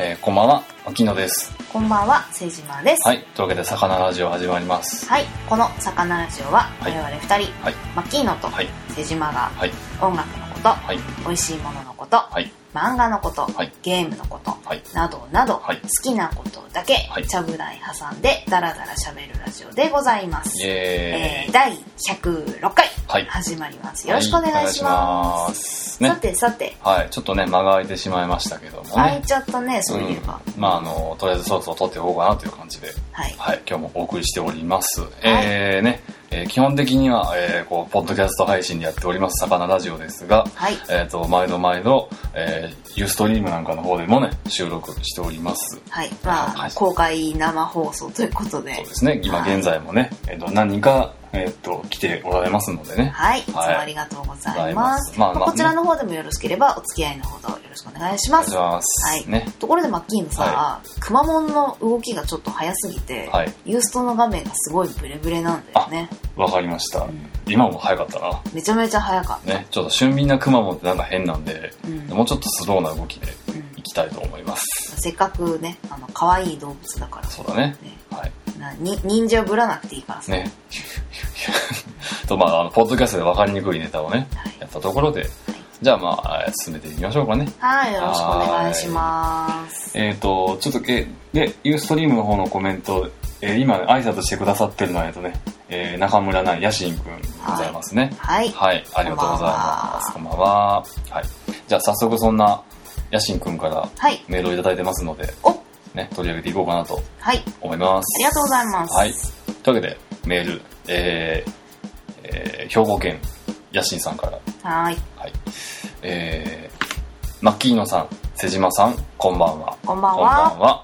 こんばんは、牧野です。 こんばんは、瀬島です。 はい、というわけで魚ラジオ始まります。 はい、この魚ラジオは我々2人、 はい、 牧野と瀬島がはい、 音楽のこと、 はい、 美味しいもののこと、 はい、 漫画のこと、 はい、 ゲームのこと、 はい、 などなど、 はい、 好きなことだけ、 はい、 ちゃぶ台挟んでダラダラ喋るラジオでございます。第106回、 はい、 始まります。よろしくお願いします。ね、さて、 はい、ちょっとね間が空いてしまいましたけどもね。 空いちゃったね、そういえば。 とりあえずそろそろ撮っていこうかなという感じで、はい、はい、今日もお送りしております。基本的には、ポッドキャスト配信でやっております魚ラジオですが、はい、毎度、ユーストリームなんかの方でもね収録しております。 はい、公開生放送ということで。 そうですね。今現在もね、何人か来ておられますのでね。 はい、いつもありがとうございます。こちらの方でもよろしければお付き合いのほどよろしくお願いします。 お願いします。 はい。 ね。 ところでマッキーのさ、くまモンの動きがちょっと早すぎて、ユーストの画面がすごいブレブレなんだよね。 わかりました。今も早かったな。 めちゃめちゃ早かった。 ね、ちょっと俊敏なくまモンってなんか変なんで、もうちょっとスローな動きでいきたいと思います。 せっかくね、可愛い動物だから。 そうだね。はい。 忍者ぶらなくていいからさ。ね。 ポッドキャストで分かりにくいネタをね、やったところで、じゃあ進めていきましょうかね。 はい、よろしくお願いします。 ちょっとでユーストリームの方のコメント、今挨拶してくださってるのは中村なやしんくんでございますね。 はい、 はい、ありがとうございます。こんばんは。はい、じゃあ早速そんなやしんくんからメールをいただいてますので、ね、取り上げていこうかなと思います。 ありがとうございます。 はい、というわけでメール、兵庫県やしんさんから。はい。マッキーノさん、瀬島さん、こんばんは。 こんばんは。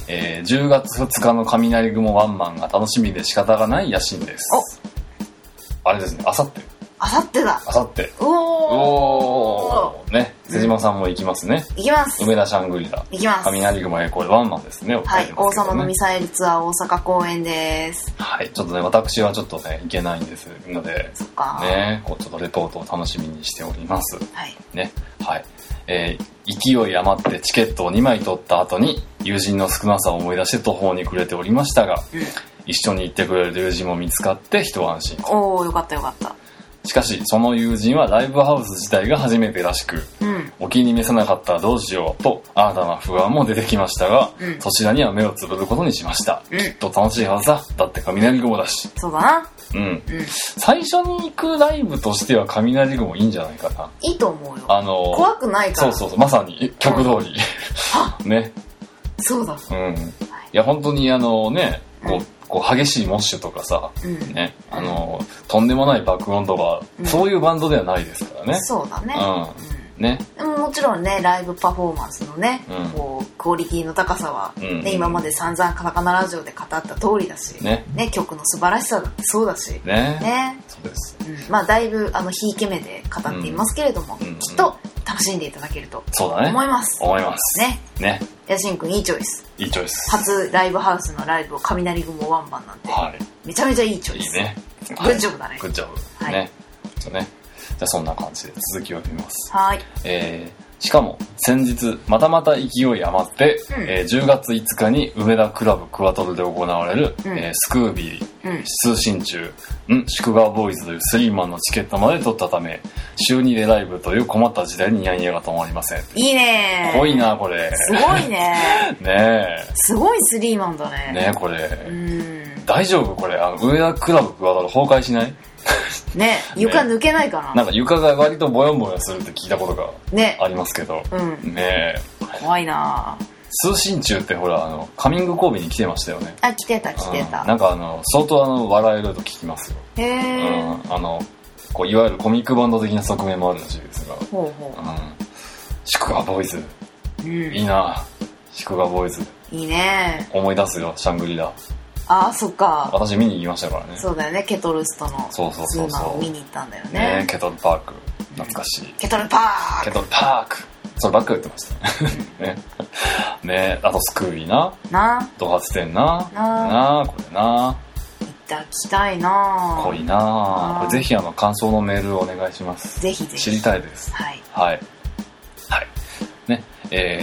10月2日の雷雲ワンマンが楽しみで仕方がないやしんです。あれですね、あさってだ。あさって。おーね、瀬島さんも行きますね。 行きます。 梅田シャングリラ。 行きます。 雷雲これワンマンですね。 はい、王様のミサイルツアー大阪公演です。 はい、ちょっとね、私はちょっとね、行けないんですので、 そっか。 ね、ちょっとレポートを楽しみにしております。 はい。 ね、はい。勢い余ってチケットを2枚取った後に友人の少なさを思い出して途方に暮れておりましたが、一緒に行ってくれる友人も見つかって一安心。 おー、よかったよかった。 しかしその友人はライブハウス自体が初めてらしく、お気に召さなかったらどうしようと新たな不安も出てきましたが、そちらには目をつぶることにしました。きっと楽しいはずだ。だって雷雲だし。 そうだな。 最初に行くライブとしては雷雲いいんじゃないかな。 いいと思うよ。怖くないから。 そう、まさに曲通り。ね。 そうだ。 いや本当に激しいモッシュとかさ、ね、とんでもない爆音とか、そういうバンドではないですからね。 そうだね。 ね。 でももちろんね、ライブパフォーマンスのね、クオリティの高さは、今まで散々カタカナラジオで語った通りだし、ね、曲の素晴らしさだってそうだし、ね。 そうです。 だいぶひいき目で語っていますけれども、きっと楽しんでいただけると思います。ね。やしんくんいいチョイス。 いいチョイス。 初ライブハウスのライブを雷雲ワンマンなんて、めちゃめちゃいいチョイス。 いいね。 グッジョブだね。 グッジョブ。ね。じゃあそんな感じで続きを読みます。 はい。 しかも先日また勢い余って、10月5日に梅田クラブクワトルで行われる、スクービー、通信中、宿川ボーイズというスリーマンのチケットまで取ったため、週2でライブという困った時代にニヤニヤが止まりません。 いいねー。 濃いなこれ。 すごいねねえ。 すごいスリーマンだね。 ねえこれ。大丈夫これ梅田クラブクワトル崩壊しない？ ね、床抜けないかな。 なんか床が割とボヨンボヨンするって聞いたことがありますけど、ねえ。 怖いな。 通信中ってほらカミング神戸に来てましたよね。 来てた。 なんか相当笑えると聞きますよ。 へえ。 いわゆるコミックバンド的な側面もあるらしいですが、宿川ボーイズ、いいな。宿川ボーイズいいね。 思い出すよシャングリラ。 そっか。 私見に行きましたからね。 そうだよね、ケトルストのツーマンを見に行ったんだよね。 ケトルパーク懐かしい。 ケトルパークそればっかり言ってましたね。ね、あとスクービーな。ド発展な。これな。 行ったきたいな。 濃いな。これぜひ感想のメールをお願いします。 ぜひぜひ。 知りたいです。はい。ね。で、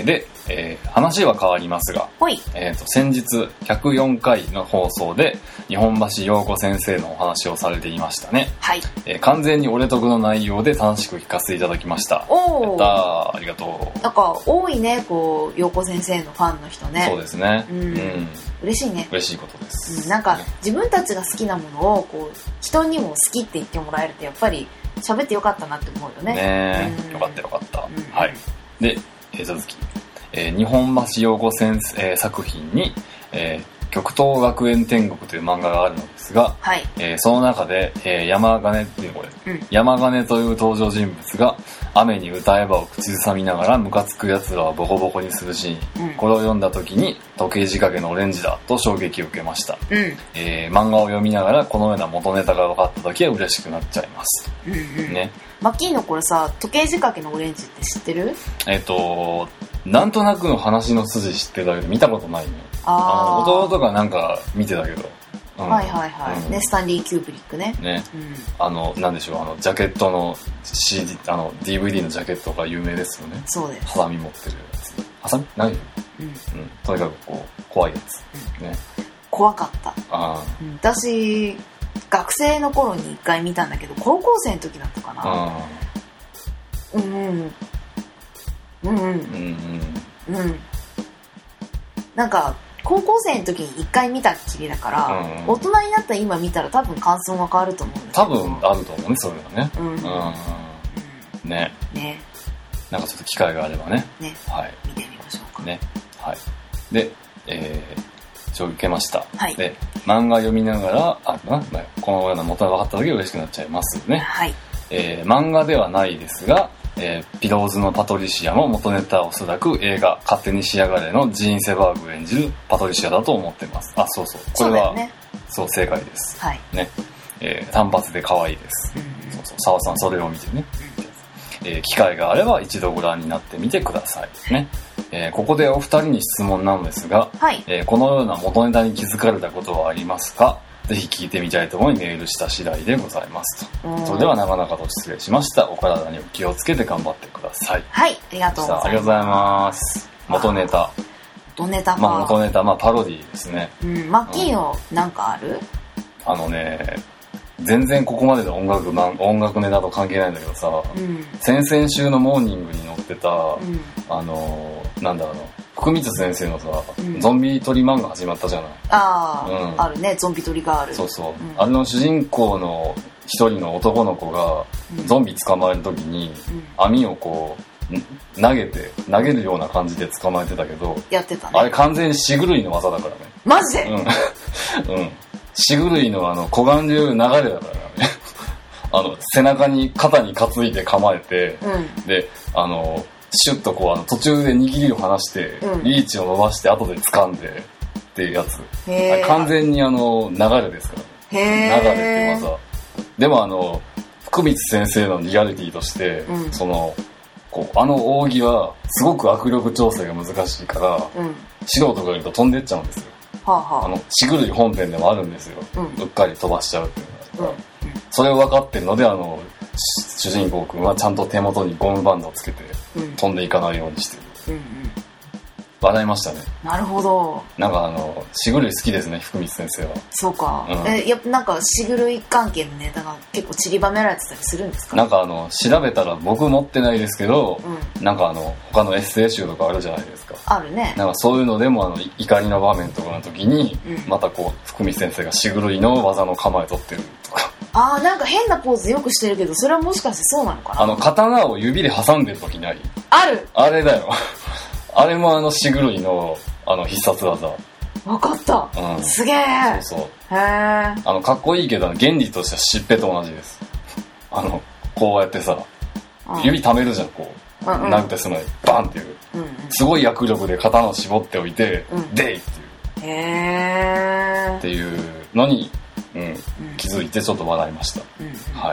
話は変わりますが、先日104回の放送で日本橋陽子先生のお話をされていましたね。 はい。 完全に俺得の内容で楽しく聞かせていただきました。 おー。 ありがとう。 なんか多いね、こう陽子先生のファンの人ね。 そうですね。 嬉しいね。 嬉しいことです。 なんか自分たちが好きなものをこう人にも好きって言ってもらえるとやっぱり喋ってよかったなって思うよね。 ねえ、よかったよかった。はい。で、続き。日本橋陽子先生、作品に、極東学園天国という漫画があるのですが、 はい。 その中で、山金っていうこれ、山金という登場人物が雨に歌えばを口ずさみながらムカつく奴らをボコボコにするシーン、これを読んだ時に時計仕掛けのオレンジだと衝撃を受けました。漫画を読みながらこのような元ネタが分かった時は嬉しくなっちゃいます。ね。 マッキーのこれさ、時計仕掛けのオレンジって知ってる？ なんとなくの話の筋知ってたけど見たことないね。弟がなんか見てたけど。 はいはいはい。ね、スタンリー・キューブリックね。 ね。なんでしょう、ジャケットの CD、DVD のジャケットが有名ですよね。 そうです。 ハサミ持ってるやつ。ハサミないよ。とにかくこう、怖いやつ。ね。 怖かった。私、学生の頃に一回見たんだけど、高校生の時だったかな。なんか高校生の時に一回見たっきりだから、大人になった今見たら多分感想が変わると思うんですけど。 多分あると思うね、それはね。ね。なんかちょっと機会があればね。 ね。 はい。 見てみましょうか。 ね。はい。で、受けました。 はい。 で、漫画読みながら、このような元が分かった時は嬉しくなっちゃいますね。 はい。 漫画ではないですが、ピローズのパトリシアも元ネタはおそらく映画「勝手にしやがれ」のジーン・セバーグ演じるパトリシアだと思っています。そうそう、これはそう正解です。 はいね。単発で可愛いです。そうそう、澤さんそれを見てね。機会があれば一度ご覧になってみてくださいね。ここでお二人に質問なんですが、このような元ネタに気づかれたことはありますか？ぜひ聞いてみたいと思いメールした次第でございますと。それでは長々と失礼しました。お体にお気をつけて頑張ってください。 はい、ありがとうございます。 ありがとうございます。元ネタ。 元ネタか。 元ネタ、パロディですね。 マッキーのなんかある？ 全然ここまでで音楽ネタと関係ないんだけどさ、先々週のモーニングに載ってた、福光先生のさ、ゾンビ撮り漫画始まったじゃない。 あるね、ゾンビ撮りがある。 そうそう。あれの主人公の一人の男の子が、ゾンビ捕まえるときに、網をこう、投げるような感じで捕まえてたけど、 やってたね。 あれ完全にシグルイの技だからね。 マジで？ シグルイの小眼流流れだからね。背中に肩に担いで構えて、で、シュッとこう途中で握りを離して、リーチを伸ばして後で掴んでっていうやつ。完全に流れですからね。流れって技。でも福光先生のリアリティとして、扇はすごく握力調整が難しいから、素人がいると飛んでっちゃうんですよ。シグルイ本編でもあるんですよ。うっかり飛ばしちゃうっていうのが。それを分かってるので主人公くんはちゃんと手元にゴムバンドをつけて飛んでいかないようにしてる。笑いましたね。 なるほど。 なんかシグルイ好きですね、福光先生は。 そうか。やっぱなんかシグルイ関係のネタが結構散りばめられてたりするんですか？ なんか調べたら僕持ってないですけど、なんか他のエッセイ集とかあるじゃないですか。 あるね。 なんかそういうのでも怒りの場面とかの時に、またこう福光先生がシグルイの技の構え取ってるとか。 なんか変なポーズよくしてるけど、それはもしかしてそうなのかな？ 刀を指で挟んでる時ない？ ある。 あれだよ。あれもシグルイの必殺技。 わかった。すげえ。 そうそう。へえ。かっこいいけど原理としてはしっぺと同じです。こうやってさ、指溜めるじゃん、こう。殴ってするのにバンっていう。すごい握力で刀を絞っておいて、デイっていう。 へえ。 っていうのに、気づいてちょっと笑いました。はい。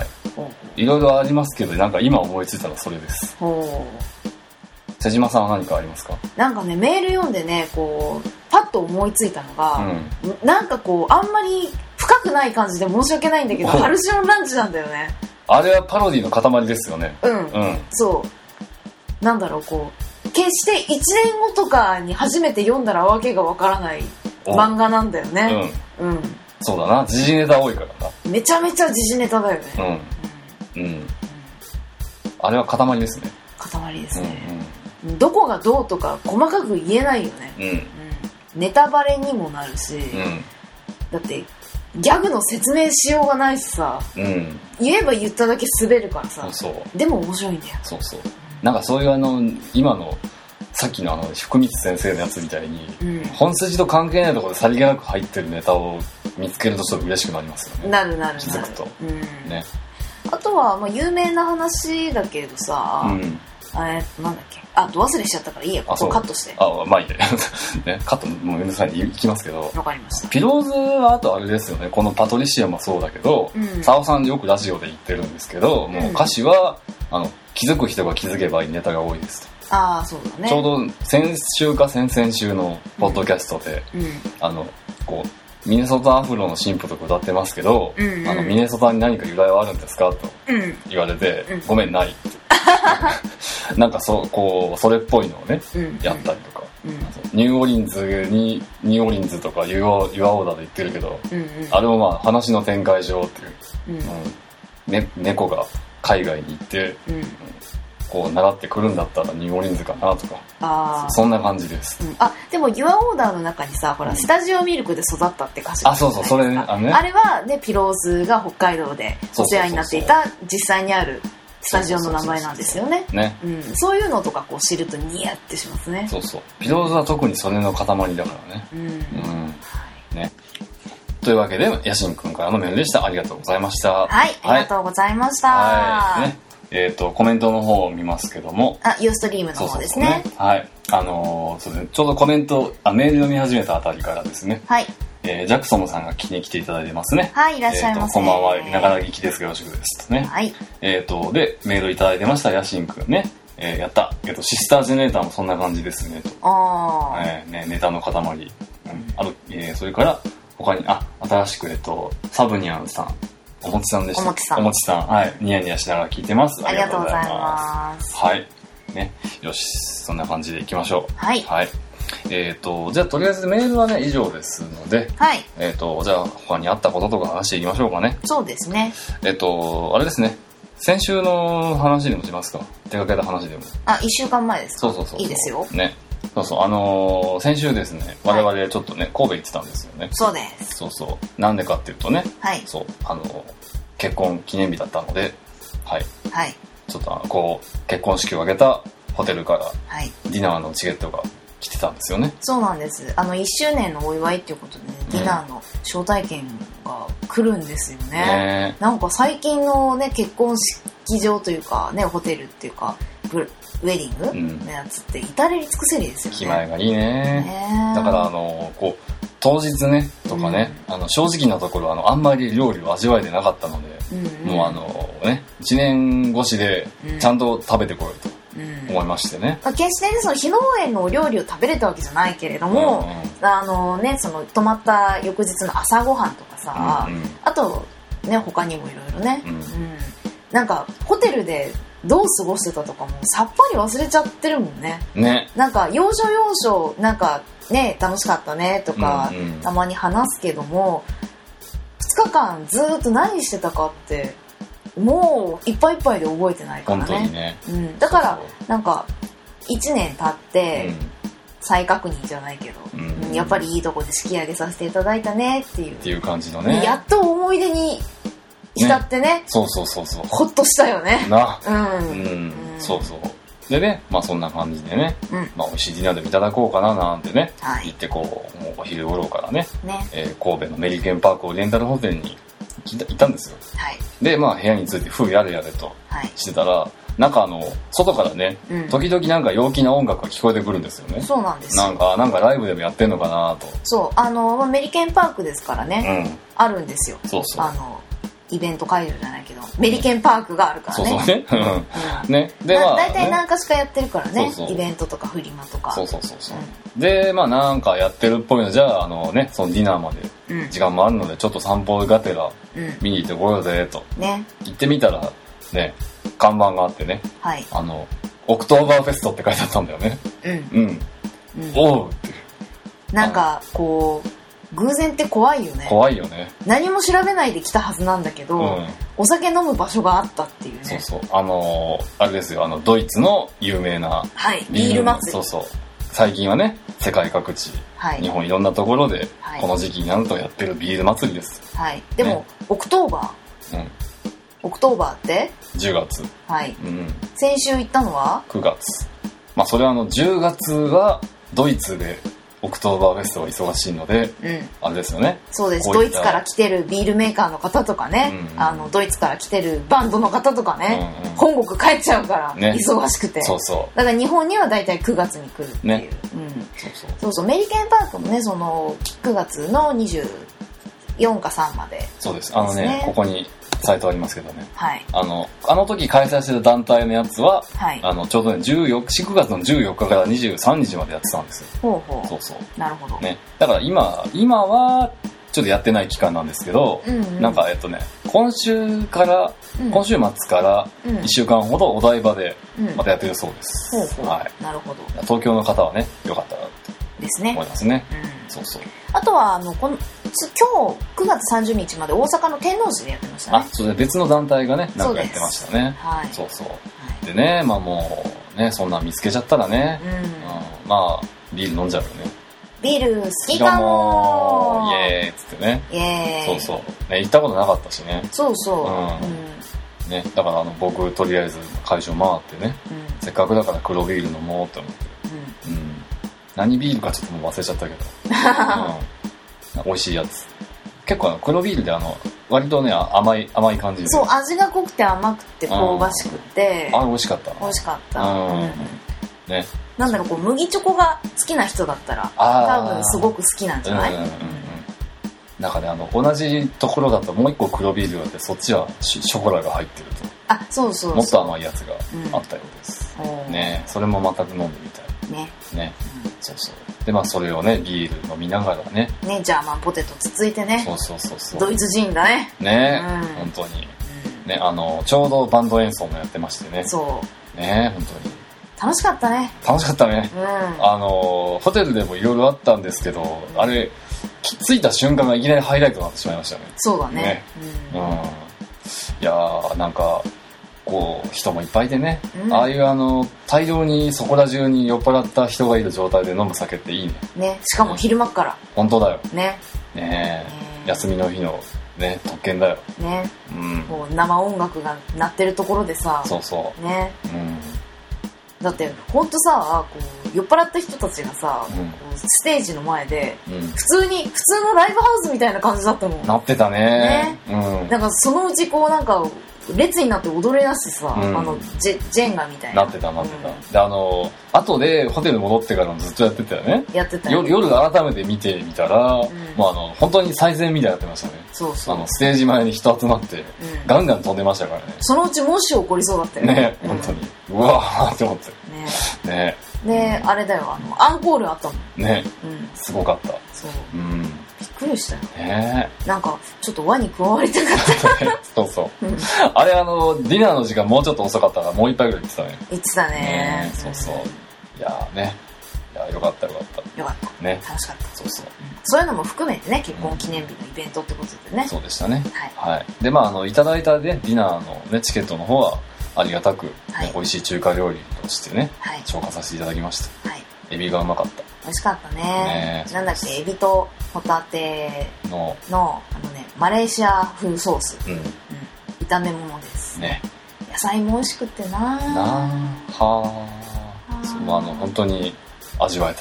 いろいろありますけど、なんか今思いついたのはそれです。瀬島さんは何かありますか？ なんかね、メール読んでね、こうパッと思いついたのが、なんかこうあんまり深くない感じで申し訳ないんだけど、ハルシオンランチなんだよね。 あれはパロディの塊ですよね。 そう。なんだろう、こう決して1年後とかに初めて読んだらわけがわからない漫画なんだよね。うん。 そうだな、時事ネタ多いからな。 めちゃめちゃ時事ネタだよね。 あれは塊ですね。 塊ですね。どこがどうとか細かく言えないよね。ネタバレにもなるし、だってギャグの説明しようがないしさ、言えば言っただけ滑るからさ、でも面白いんだよ。 そうそう。なんかそういう今のさっきの福光先生のやつみたいに、本筋と関係ないところでさりげなく入ってるネタを見つけるとちょっと嬉しくなりますよね。 なる気づくと。ね。 あとは、まあ、有名な話だけどさ、なんだっけ、ど忘れしちゃったからいいや、ここカットして。 まあいいね。カットもうめんどくさいんでいきますけど。 わかりました。 ピローズはあとあれですよね、このパトリシアもそうだけど、サオさんよくラジオで言ってるんですけど、もう歌詞は、気づく人が気づけばいいネタが多いですと。 そうだね。 ちょうど先週か先々週のポッドキャストで、こう、ミネソタアフロの神父とか歌ってますけど、ミネソタに何か由来はあるんですかと言われて、ごめん、ないって。なんかそれっぽいのをね、やったりとか。ニューオリンズとかユアオーダーで言ってるけど、あれもまあ話の展開上っていう、猫が海外に行って、こう習ってくるんだったらニューオリンズかなとか、そんな感じです。 でもユアオーダーの中にさ、ほらスタジオミルクで育ったって歌詞があるじゃないですか。 そうそれね。 あれはね、ピローズが北海道でお世話になっていた実際にあるスタジオの名前なんですよね。そういうのとかこう知るとニヤってしますね。 そうそう。ピローズは特にそれの塊だからね。ね。というわけでヤシンくんからのメールでした。ありがとうございました。 はい、ありがとうございました。 はい。ね。コメントの方を見ますけども、 ユーストリームの方ですね。 はい。そうですね。ちょうどコメントメール読み始めたあたりからですね。はい。ジャクソムさんが来ていただいてますね。 はい、いらっしゃいませ。 こんばんは、ながら聞きです。よろしくですとね。はい。でメールいただいてましたヤシンくんね。やった。シスタージェネレーターもそんな感じですねと。ネタの塊。それから他に新しくサブニャンさん。おもちさんでした。おもちさん。はい。ニヤニヤしながら聞いてます。 ありがとうございます。 はい。ね。よし。そんな感じでいきましょう。 はい。 はい。じゃあとりあえずメールはね、以上ですので、 はい。 じゃあ他にあったこととか話していきましょうかね。 そうですね。 あれですね。先週の話でもしますか。出かけた話でも。 1週間前ですか。 そう。 いいですよ。 ね。先週ですね、我々ちょっとね、神戸行ってたんですよね。 そうです。 そう。なんでかっていうとね、 はい。 そう、結婚記念日だったので、はい。 はい。 ちょっと結婚式を挙げたホテルから、ディナーのチケットが来てたんですよね。 そうなんです。1周年のお祝いっていうことで、ディナーの招待券が来るんですよね。なんか最近のね、結婚式場というか、ね、ホテルっていうか、ウェディングのやつって至れり尽くせりですよね。 気前がいいね。だから当日ねとかね、正直なところあんまり料理を味わえてなかったので、もう1年越しでちゃんと食べてこようと思いましてね。 決してね、その披露宴のお料理を食べれたわけじゃないけれども、その泊まった翌日の朝ごはんとかさ、あとね、他にもいろいろね、なんかホテルでどう過ごしてたとかもさっぱり忘れちゃってるもんね。なんか要所なんかね、楽しかったねとか、たまに話すけども、2日間ずっと何してたかってもういっぱいいっぱいで覚えてないからね。 本当にね。 だからなんか1年経って、再確認じゃないけど、やっぱりいいとこで式上げさせていただいたねっていう感じのね。やっと思い出に浸ってね。 そう。 ほっとしたよね。 そう。でね、まあそんな感じでね、美味しいディナーでもいただこうかななんてね、行ってもうお昼頃からね、神戸のメリケンパークオリエンタルホテルに行ったんですよ。で、まあ部屋についてやれとしてたら、なんか外からね、時々なんか陽気な音楽が聞こえてくるんですよね。 そうなんですよ。 なんかライブでもやってんのかなと。 そう、メリケンパークですからね、あるんですよ。 そう。 イベント会場じゃないけど、メリケンパークがあるからね。 ね。で、 大体何かしかやってるからね。イベントとかフリマとか。 そう。で、まあなんかやってるっぽいのじゃあ、そのディナーまで時間もあるので、ちょっと散歩がてら見に行ってこようぜと。行ってみたら、ね、看板があってね。 オクトーバーフェストって書いてあったんだよね。おうってなんかこう偶然って怖いよね。 怖いよね。 何も調べないで来たはずなんだけど、お酒飲む場所があったっていうね。 そうあれですよ、ドイツの有名なビール祭り。 最近はね、世界各地、日本いろんなところで、この時期になるとやってるビール祭りです。 でも、オクトーバー、オクトーバーって 10月。 先週行ったのは 9月。まあそれは10月はドイツでオクトーバーフェストが忙しいので、あれですよね。 そうです。ドイツから来てるビールメーカーの方とかね、ドイツから来てるバンドの方とかね、本国帰っちゃうから、忙しくて。だから日本にはだいたい9月に来るっていう。メリケンパークもね、その9月の24か3まで。 そうです。ここにサイトありますけどね。あの時開催してる団体のやつは、ちょうどね、9月の14日から23日までやってたんですよ。 なるほど。 ね。だから今は、ちょっとやってない期間なんですけど、なんか今週末から1週間ほどお台場でまたやってるそうです。 なるほど。 東京の方はね、よかったらですね。 思いますね。 あとは今日9月30日まで大阪の天王寺でやってましたね。 そうです。別の団体がね、なんかやってましたね。でね、まあもうね、そんなん見つけちゃったらね、まあビール飲んじゃうよね。 ビール好きかもイエーイっつってね。ね、行ったことなかったしね。ね、だから僕とりあえず会場回ってね、せっかくだから黒ビール飲もうって思って。何ビールかちょっともう忘れちゃったけど、美味しいやつ。結構黒ビールで割とね、甘い感じで。 そう、味が濃くて甘くて香ばしくて。 美味しかった。 美味しかった。 ね。 なんだろう、こう麦チョコが好きな人だったら多分すごく好きなんじゃない？ なんかね、同じところだともう一個黒ビールがあって、そっちはショコラが入ってると。もっと甘いやつがあったようです。ね、それもまた飲んでみたい。ね。で、まあそれをね、ビール飲みながらね。 ね、ジャーマンポテトつついてね。ドイツ人だね。 ね、本当に。ね、ちょうどバンド演奏もやってましてね。ね、本当に。 楽しかったね。 ホテルでもいろいろあったんですけど、あれ、着いた瞬間がいきなりハイライトになってしまいましたね。 そうだね。 いやー、なんか、こう人もいっぱいでね、ああいう大量にそこら中に酔っ払った人がいる状態で飲む酒っていいね。 ね、しかも昼間っから。 本当だよ。 ね。 休みの日のね、特権だよ。 ね。こう生音楽が鳴ってるところでさ。ね。だってほんとさ、こう酔っ払った人たちがさ、ステージの前で、普通のライブハウスみたいな感じだったもん。 なってたね。 なんかそのうちこうなんか列になって踊り出してさ、ジェンガみたいな。 なってた。で、後でホテル戻ってからもずっとやってたよね。夜改めて見てみたら、もう本当に最前みたいになってましたね。ステージ前に人集まって、ガンガン飛んでましたからね。 そのうちもし起こりそうだったよね。 ね、本当に。うわーって思って。ね。 で、あれだよ、アンコールあったもん。 ね。すごかった。びっくりしたよ。なんか、ちょっと輪に加わりたかった。 あれ、ディナーの時間もうちょっと遅かったから、もう一杯ぐらい言ってたね。 言ってたね。 いやーね。いや、よかった。 よかった。 ね。 楽しかった。そういうのも含めてね、結婚記念日のイベントってことでね。 そうでしたね。はい。で、まあ、いただいたね、ディナーのね、チケットの方は、ありがたく、美味しい中華料理としてね、消化させていただきました。エビがうまかった。 美味しかったね。なんだっけ、エビとホタテのマレーシア風ソース。炒め物です。野菜も美味しくって本当に味わえた。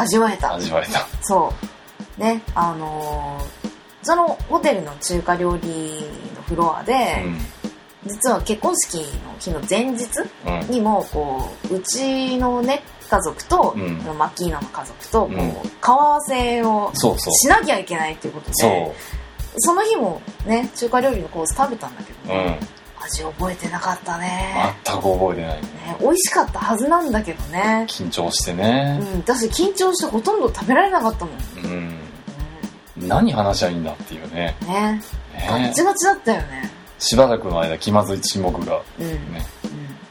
そうね、そのホテルの中華料理のフロアで、実は結婚式の日の前日にもこうちのね家族と、マッキーナの家族とこう顔合わせをしなきゃいけないっていうことで、その日もね中華料理のコース食べたんだけど、味覚えてなかったね。 全く覚えてないね。 美味しかったはずなんだけどね。 緊張してね。 私緊張してほとんど食べられなかったもん。 何話しゃいいんだっていうね。ガチガチだったよね。 しばらくの間気まずい沈黙が、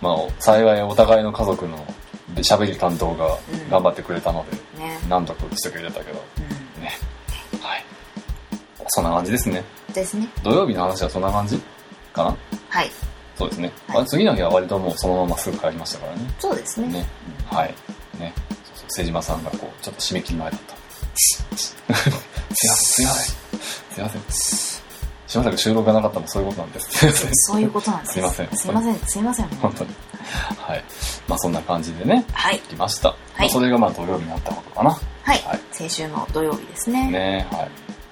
まあ幸いお互いの家族の喋り担当が頑張ってくれたので、なんとかしてくれたけど、ね、はい、そんな感じですね。 ですね。 土曜日の話はそんな感じかな。 はい。 そうですね。はい、次の日は割ともうそのまますぐ帰りましたからね。 そうですね。 ね、はい、ね、瀬島さんがこうちょっと締め切り前だった。すいません。しばらく収録がなかったのもそういうことなんです。 そういうことなんです。すいません。 本当に。はい。まあそんな感じでね。 はい。 来ました。はい。それがまあ土曜日になったことかな。 はい。先週の土曜日ですね。 ね、はい。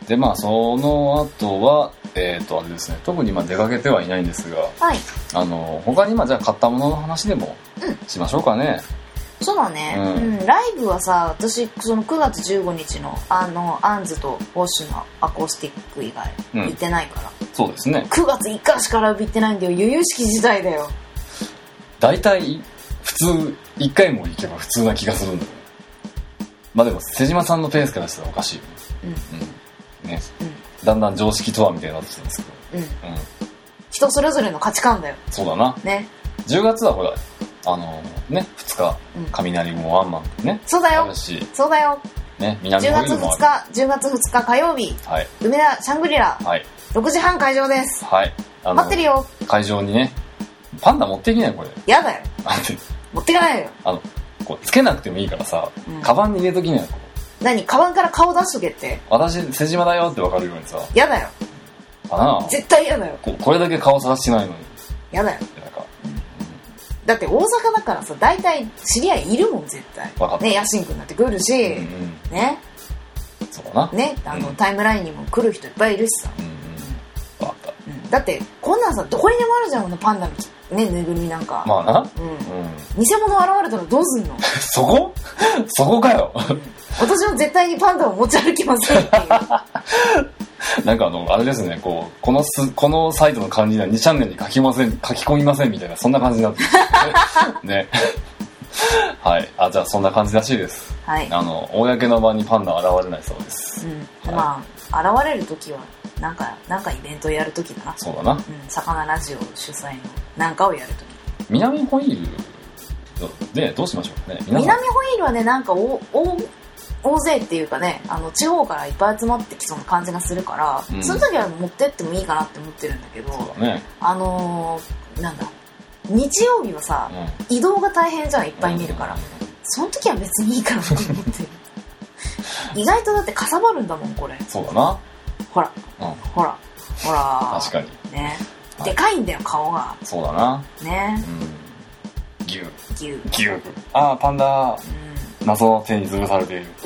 でまあその後はあれですね。特にまあ出かけてはいないんですが、はい。他にまあじゃあ買ったものの話でもしましょうかね。 そうだね、ライブはさ、私その9月15日のアンズとウォッシュのアコースティック以外行ってないから、 そうですね。 9月1回しかライブ行ってないんだよ。由々しき事態だよ。 大体普通1回も行けば普通な気がするんだよね。まあでも瀬島さんのペースからしたらおかしいよね。ね、だんだん常識とはみたいになってきたんですけど、 人それぞれの価値観だよ。そうだな。ね。10月はほらね、2日、雷雲ワンマンね。 そうだよ。そうだよ。 ね、南ホイールもある。10月2日火曜日、はい、梅田シャングリラ、はい、6時半会場です。はい。待ってるよ。会場にね、パンダ持っていきなよ、これ。やだよ。持っていかないよ。 こうつけなくてもいいからさ、カバンに入れときなよ。 何？カバンから顔出しとけって。私、 瀬島だよって分かるようにさ。 やだよ。かな？絶対やだよ。 これだけ顔さらしてないのに。 やだよ。だって大阪だからさ、大体知り合いいるもん、絶対。分かった。ね、ヤシンくんだって来るし、ね。そうだな。ね、タイムラインにも来る人いっぱいいるしさ。分かった。だって、こんなんさ、どこにでもあるじゃん、このパンダのね、ぬいぐるみなんか。まあな。偽物現れたらどうすんの？そこかよ。私は絶対にパンダを持ち歩きませんっていう。なんかあれですね、このサイトの漢字には2チャンネルに書き込みませんみたいな、そんな感じになってるね。はい。じゃあそんな感じらしいです。はい。公の場にパンダは現れないそうです。まあ、現れるときは、なんかイベントをやるときだな。そうだな。魚ラジオ主催のなんかをやるとき。南ホイールでどうしましょうね。南ホイールはね、なんか大勢っていうかね、地方からいっぱい集まってきそうな感じがするから、その時は持ってってもいいかなって思ってるんだけど、そうだね、なんだ、日曜日はさ、移動が大変じゃん、いっぱい見るから、その時は別にいいかなと思ってる。意外とだってかさばるんだもん、これ。そうだな。ほら、ほら。確かに。ね。でかいんだよ、顔が。そうだな。ね。牛。パンダ。謎の手に潰されている。う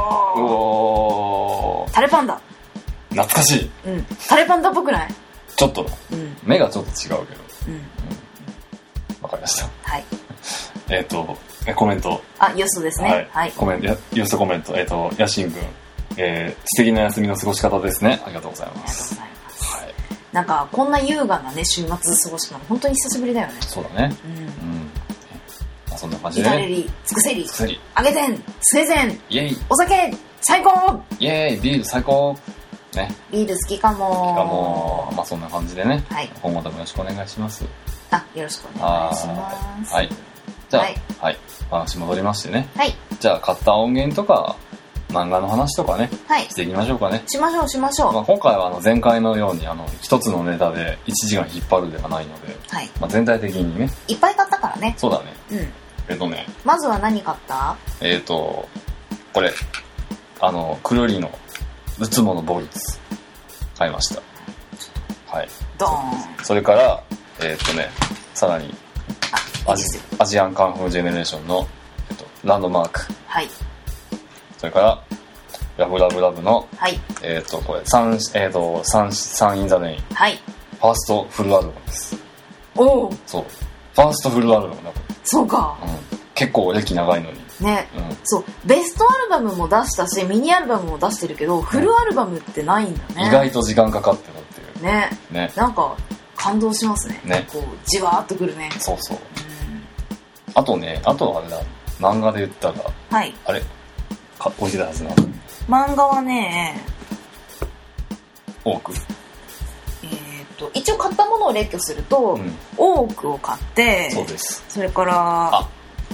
おー。タレパンダ。懐かしい。タレパンダっぽくない？ちょっと、目がちょっと違うけど。わかりました。はい。コメント。ユースですね。はい。ユースコメント。ヤシン君。素敵な休みの過ごし方ですね。ありがとうございます。はい。なんか、こんな優雅なね、週末過ごしたの、本当に久しぶりだよね。そうだね。そんな感じでね。至れり、尽くせり。あげてん、スウェーデン。イェイ。お酒、最高。イェイ、ビール最高。ね。ビール好きかも。まあそんな感じでね。はい。今後ともよろしくお願いします。よろしくお願いします。はい。じゃあ、はい。話戻りましてね。はい。じゃあ、買った音源とか、漫画の話とかね。はい。していきましょうかね。しましょう。まあ今回は前回のように、一つのネタで1時間引っ張るではないので。はい。まあ全体的にね。いっぱい買ったからね。そうだね。まずは何買った？これくるりのうつものボルツ買いました。はい。ドーン。それからさらにアジアンカンフージェネレーションのランドマーク。はい。それからラブラブラブのはいこれサンインザレイン。はい。ファーストフルアルバムです。おお。そう。ファーストフルアルバムだ。そうか、結構歴長いのにね、そうベストアルバムも出したしミニアルバムも出してるけど、フルアルバムってないんだね。意外と時間かかってるっていうね。なんか感動しますね。こうじわーっとくるね。そう、あとはあれだ、漫画で言ったら、はい、あれ置いてたはずな。漫画はね多く一応買ったものを列挙すると、オークを買って、 そうです。 それから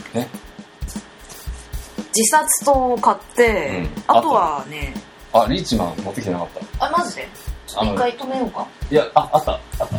自殺刀を買って、あとはね、 リーチマン持ってきてなかった。 マジでちょっと一回止めようか。 いや、あった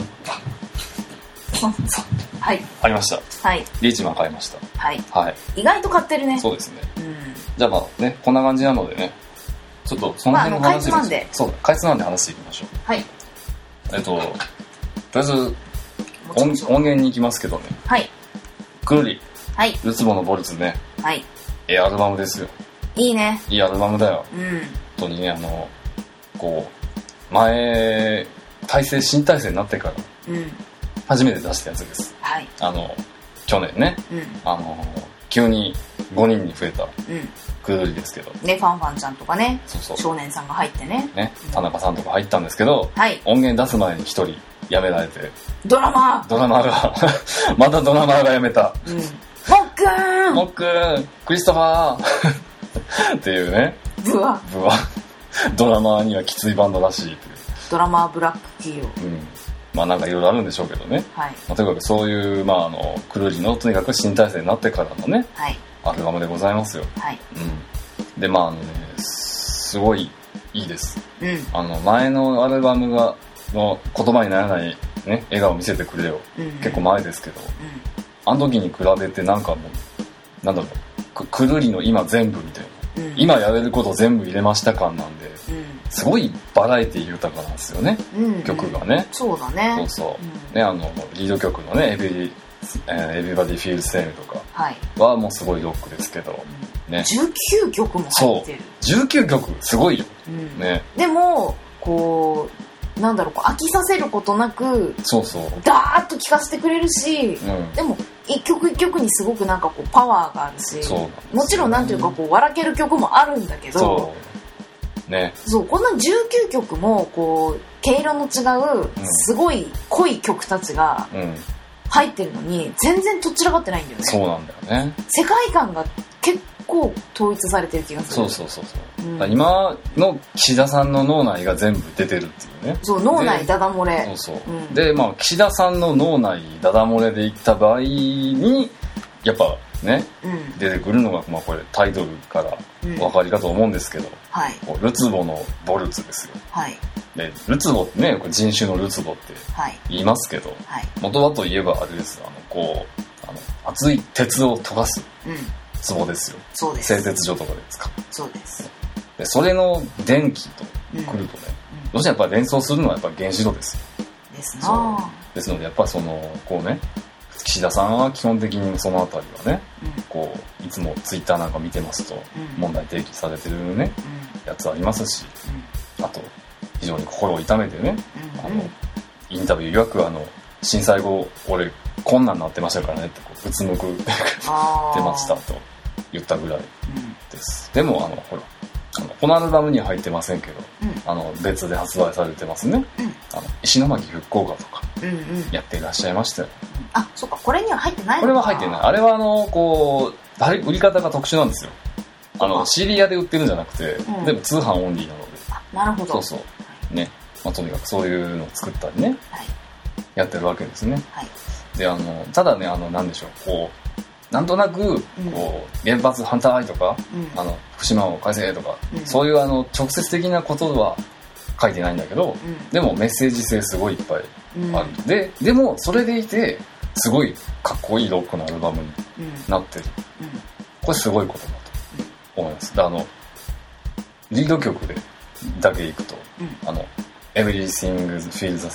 はい、 ありました。 はい、 リーチマン買いました。 はい、意外と買ってるね。 そうですね。じゃあね、こんな感じなのでね、ちょっとその辺の話かいつまんで、 そう、かいつまんで話していきましょう。 はい。 とりあえず音源に行きますけどね。 はい。 くるり。 はい。 ルツボのボルツね。 はい。 アルバムですよ。 いいね。 いいアルバムだよ。 本当にね、こう新体制になってから初めて出したやつです。 はい。 去年ね、急に5人に増えたくるりですけど。 ね、ファンファンちゃんとかね、 そう少年さんが入ってね。 田中さんとか入ったんですけど、音源出す前に1人辞められて。 ドラマーがまたドラマーが辞めた。 もっくんクリストファーっていうね。 ブワドラマーにはきついバンドらしいっていう。 ドラマーブラック企業。 なんかいろいろあるんでしょうけどね。とにかくそういう、くるりのとにかく新体制になってからのね、アルバムでございますよ。で、すごいいいです。前のアルバムの言葉にならないね、笑顔見せてくれよ。結構前ですけど、あの時に比べてなんかもう、くるりの今全部みたいな。今やれること全部入れました感なんで、すごいバラエティ豊かなんですよね、曲がね。 そうだね。 ね、リード曲のね、Everybody Feels Same とかはもうすごいロックですけど、ね。 19曲も入ってる。 そう。19曲すごいよ。ね。 でも、飽きさせることなく、ダーッと聴かせてくれるし、でも、一曲一曲にすごくパワーがあるし、もちろん笑ける曲もあるんだけど、こんな19曲も、毛色の違う、すごい濃い曲たちが入ってるのに、全然とっちらかってないんだよね。 そうなんだよね。 世界観が結構統一されてる気がする。 そう。今の岸田さんの脳内が全部出てるっていうね。 脳内ダダ漏れ。 で、岸田さんの脳内ダダ漏れでいった場合に、やっぱね、出てくるのが、これタイトルからお分かりかと思うんですけど、ルツボのボルツですよ。で、ルツボってね、人種のルツボって言いますけど、元はといえばあれです。熱い鉄を溶かす壺ですよ。 そうです。 製鉄所とかで使う。 そうです。 で、それの電気と来るとね、どうしてもやっぱり連想するのはやっぱ原子炉ですよ。 ですな。 ですのでやっぱり岸田さんは基本的にそのあたりはね、いつもツイッターなんか見てますと、問題提起されてるね、やつありますし、あと非常に心を痛めてね、インタビュー曰く震災後俺こんなんなってましたからねってうつむくってましたと言ったぐらいです。でもこのアルバムには入ってませんけど、別で発売されてますね。石巻復興画とかやっていらっしゃいましたよ。 そうか、これには入ってないのか。 これは入ってない。あれは売り方が特殊なんですよ。CD 屋で売ってるんじゃなくて、でも通販オンリーなので。 なるほど。 そうね。とにかくそういうのを作ったりね、やってるわけですね。で、ただね、なんでしょう、なんとなく、原発反対とか、福島を返せとか、そういう直接的なことは書いてないんだけど、でもメッセージ性すごいいっぱいある。でも、それでいて、すごいかっこいいロックのアルバムになってる。これすごいことだと思います。リード曲でだけいくと、Everything Feels the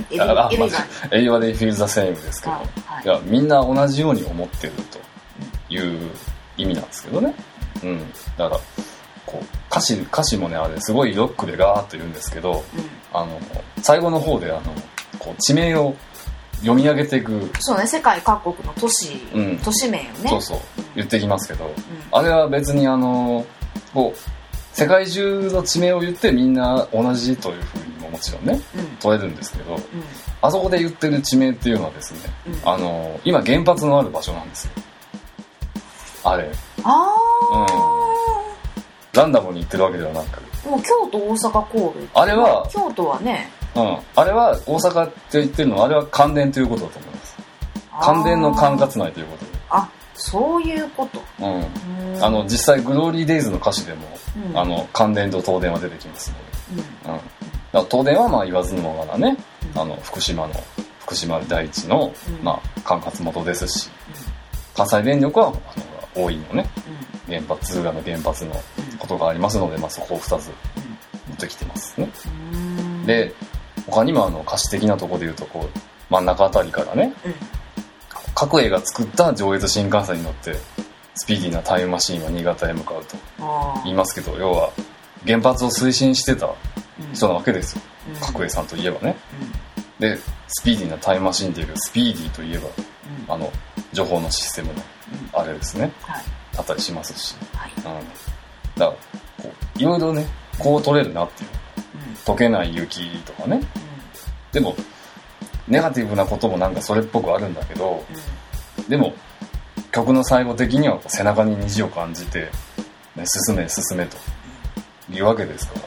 Same。Everybody Feels the Same ですけど、みんな同じように思ってるという意味なんですけどね。だから歌詞もね、あれすごいロックでガーッと言うんですけど、最後の方で地名を読み上げていく。 そうね、世界各国の都市名をね。 言ってきますけど、あれは別に世界中の地名を言ってみんな同じというふうにももちろんね、取れるんですけど、あそこで言ってる地名っていうのはですね、今原発のある場所なんですよ。あれ。ランダムに言ってるわけではなく。 もう京都、大阪、神戸。 あれは、 京都はね、 あれは大阪って言ってるのはあれは関電ということだと思います。関電の管轄内ということで。 そういうこと。 実際グローリーデイズの歌詞でも、関電と東電は出てきますので、だから東電はまあ言わずもがなね、福島第一の、管轄元ですし、関西電力は大井のね、敦賀の原発のことがありますので、そこを2つ持ってきてますね。で他にも歌詞的なところでいうとこう真ん中あたりからね、各映が作った上越新幹線に乗ってスピーディーなタイムマシーンは新潟へ向かうと言いますけど、要は原発を推進してた人なわけですよ、角栄さんといえばね。でスピーディーなタイムマシーンでいうスピーディーといえば、情報のシステムのあれですね、だったりしますし、だからこういろいろねこう取れるなっていう、溶けない雪とかね、でもネガティブなこともなんかそれっぽくあるんだけど、でも曲の最後的には背中に虹を感じて、進め進めというわけですから、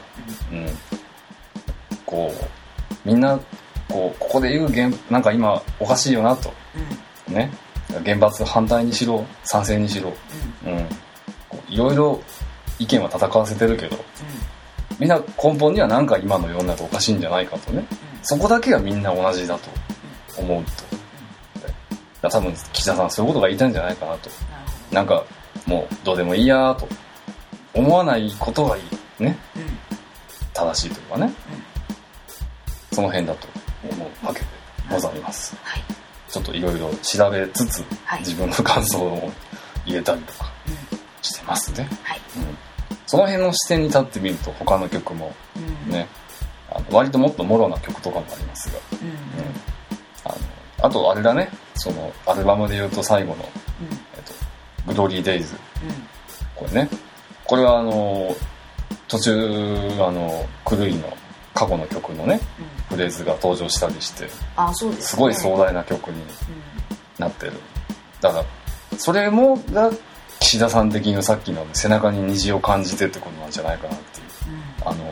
こうみんなここで言うなんか今おかしいよなと、ね、原発反対にしろ賛成にしろ、いろいろ意見は戦わせてるけど、みんな根本にはなんか今の世の中おかしいんじゃないかとね、そこだけはみんな同じだと思うと、多分岸田さんそういうことが言いたいんじゃないかなと。なんかもうどうでもいいやーと思わないことがいいね、正しいというかね、その辺だと思うわけでございます。ちょっといろいろ調べつつ、自分の感想を言えたりとかしてますね。その辺の視点に立ってみると他の曲もね、割ともっともろな曲とかもありますが、あとあれだね、そのアルバムで言うと最後の、グローリーデイズ、これね、これは途中クルイの過去の曲のね、フレーズが登場したりして、すごい壮大な曲になってる。だからそれもが岸田さん的にさっきの背中に虹を感じてってことなんじゃないかなっていう、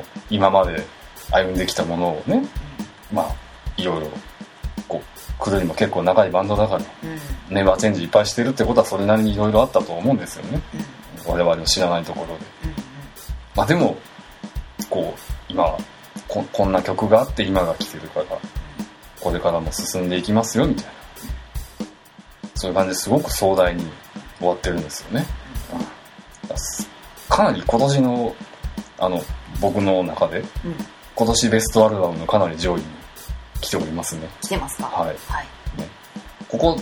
今まで歩んできたものをね、いろいろこうクルーにも結構長いバンドだから、メンバーチェンジいっぱいしてるってことはそれなりにいろいろあったと思うんですよね、我々の知らないところで、でもこう今こんな曲があって今が来てるからこれからも進んでいきますよみたいな、そういう感じですごく壮大に終わってるんですよね、かなり今年の僕の中で、今年ベストアルバムのかなり上位に来ておりますね。 来てますか？ はい。ね、ここ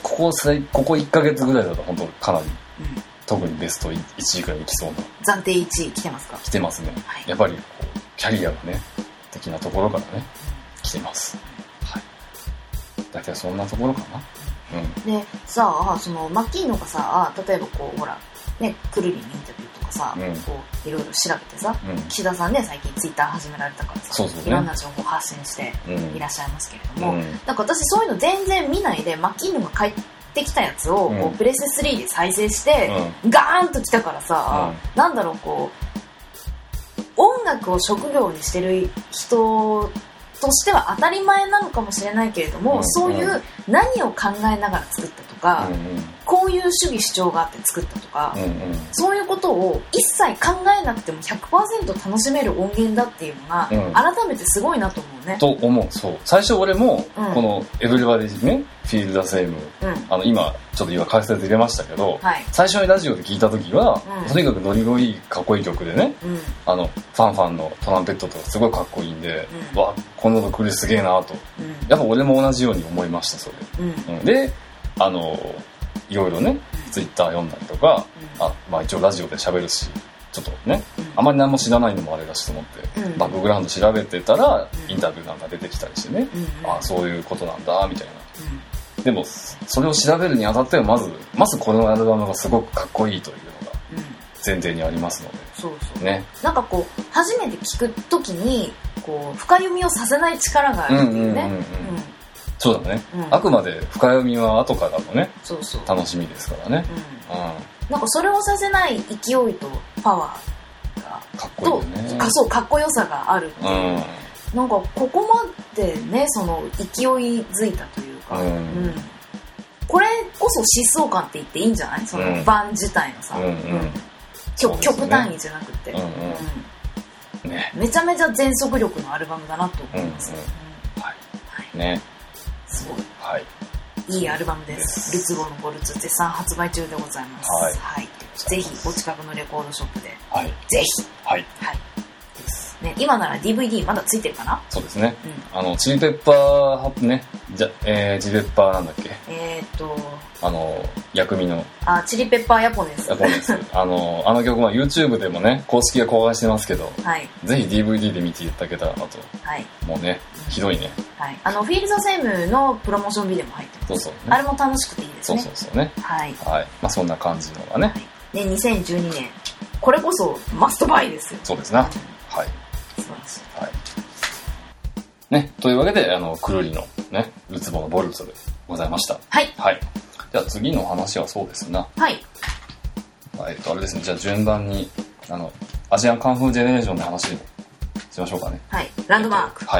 1ヶ月ぐらいだと本当かなり、特にベスト1位くらいに来そうな。 暫定1位来てますか？来てますね。やっぱりこうキャリアがね的なところからね来てます。大体そんなところかな。 でさあ、そのマッキーノがさ、例えばこうほらね、クルリンのインタビューとかさ、こういろいろ調べてさ、岸田さんね最近ツイッター始められたからさ、いろんな情報発信していらっしゃいますけれども、なんか私そういうの全然見ないで、マッキーノが帰ってきたやつをこうプレス3で再生して、ガーンときたからさ、なんだろう、こう音楽を職業にしてる人としては当たり前なのかもしれないけれども、そういう何を考えながら作ったとか、こういう主義主張があって作ったとか、そういうことを一切考えなくても 100% 楽しめる音源だっていうのが、改めてすごいなと思うね。と思う。そう。最初俺も、このエブリバディね、フィールダセイム、今ちょっと今解説入れましたけど、最初にラジオで聞いた時は、とにかくノリのいいかっこいい曲でね、ファンのトランペットとかすごいかっこいいんで、わ、この曲すげえなと、やっぱ俺も同じように思いました、それ。で、いろいろね、ツイッター読んだりとか、一応ラジオで喋るし、ちょっとね、あまり何も知らないのもあれだしと思って、バックグラウンド調べてたら、インタビューなんか出てきたりしてね、そういうことなんだ、みたいな。でも、それを調べるにあたっては、まずこのアルバムがすごくかっこいいというのが前提にありますので。 そうそう。ね。なんかこう、初めて聞くときに、こう、深読みをさせない力があるっていうね。 そうだね、あくまで深読みは後からのね、楽しみですからね、 なんかそれをさせない勢いとパワーがかっこいいよね。 そう、かっこよさがあるっていうなんかここまでねその勢いづいたというか、これこそ疾走感って言っていいんじゃない？その版自体のさ、曲単位じゃなくて、ね、めちゃめちゃ全速力のアルバムだなと思います。 ね、 すごい、 はい、 いいアルバムです。ルツゴーのボルツ絶賛発売中でございます。はい、ぜひお近くのレコードショップで、ぜひ、ね、今なら DVD まだついてるかな？そうですね。 チリペッパーね、チリペッパーなんだっけ？薬味のチリペッパーヤポネス。 あの曲は YouTube でもね公式が公開してますけど、ぜひ DVD で見ていただけたらなと。もうね、ひどいね。 フィールドセムのプロモーションビデオも入ってます。あれも楽しくていいですね。 そうね。まあそんな感じのがね。 で2012年これこそマストバイですよ。 そうですね。素晴らしい。ね、というわけでくるりのねルツボのボルツでございました。じゃあ次の話はそうですな。あれですね。じゃあ順番にアジアンカンフージェネレーションの話をしましょうかね。 ランドマーク。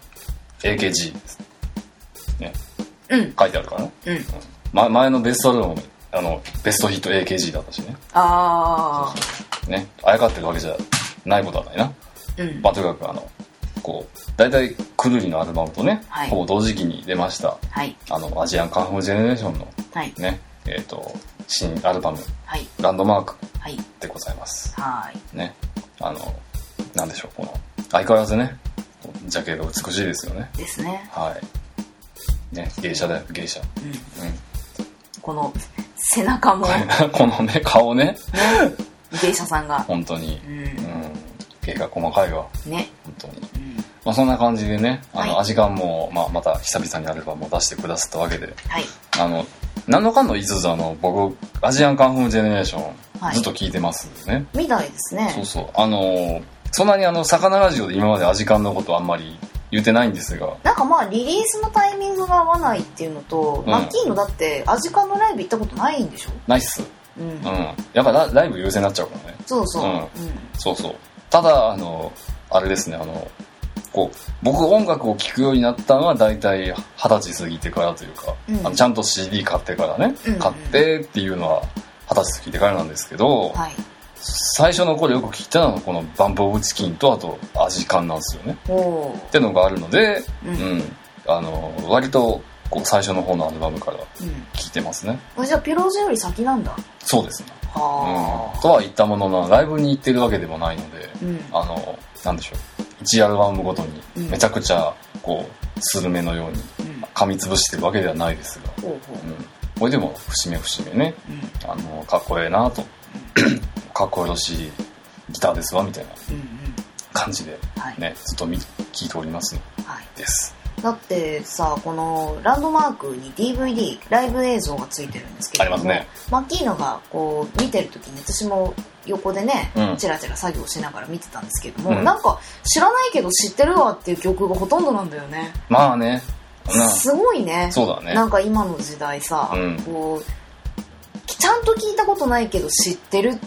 AKG ですね。書いてあるからね。前のベストアルバムベストヒット AKG だったしね。ね、あやかってるわけじゃないことはないな。まあとにかくこう大体くるりのアルバムとね、ほぼ同時期に出ました、アジアンカンフージェネレーションのね、新アルバム、ランドマークでございます。ね、なんでしょう、この相変わらずねジャケが美しいですよね。 ですね。 ね、芸者だよ、芸者。 この背中もこのね顔ね芸者さんが本当に芸が細かいわね、 本当に。まあそんな感じでね、アジカンもまた久々にアルバムを出してくださったわけで、何のかんの言いつつ僕アジアンカンフージェネレーションずっと聞いてますね。 みたいですね。 そんなに魚ラジオで今までアジカンのことあんまり言ってないんですが、 なんかまあリリースのタイミングが合わないっていうのと、マッキーノだってアジカンのライブ行ったことないんでしょ？ ないっす。やっぱライブ優先になっちゃうからね。そうただあれですね、こう僕音楽を聴くようになったのは大体20歳過ぎてからというか、ちゃんと CD 買ってからね、買ってっていうのは20歳過ぎてからなんですけど、最初の頃よく聴いたのはこのバンプオブチキンとあとアジカンなんですよね。ってのがあるので、割とこう最初の方のアルバムから聴いてますね。 じゃあピローズより先なんだ。 そうですね。とは言ったもののライブに行ってるわけでもないので、なんでしょう、1アルバムごとにめちゃくちゃこうスルメのように噛みつぶしてるわけではないですが、これでも節目節目ね、かっこええなとかっこよろしいギターですわみたいな感じでね、ずっと聴いておりますです。 だってさ、このランドマークに DVD ライブ映像がついてるんですけれども、マッキーノがこう見てる時に私も横でね、チラチラ作業しながら見てたんですけども、なんか知らないけど知ってるわっていう曲がほとんどなんだよね。 まあね、 すごいね。 そうだね。 なんか今の時代さ、こうちゃんと聞いたことないけど知ってるって、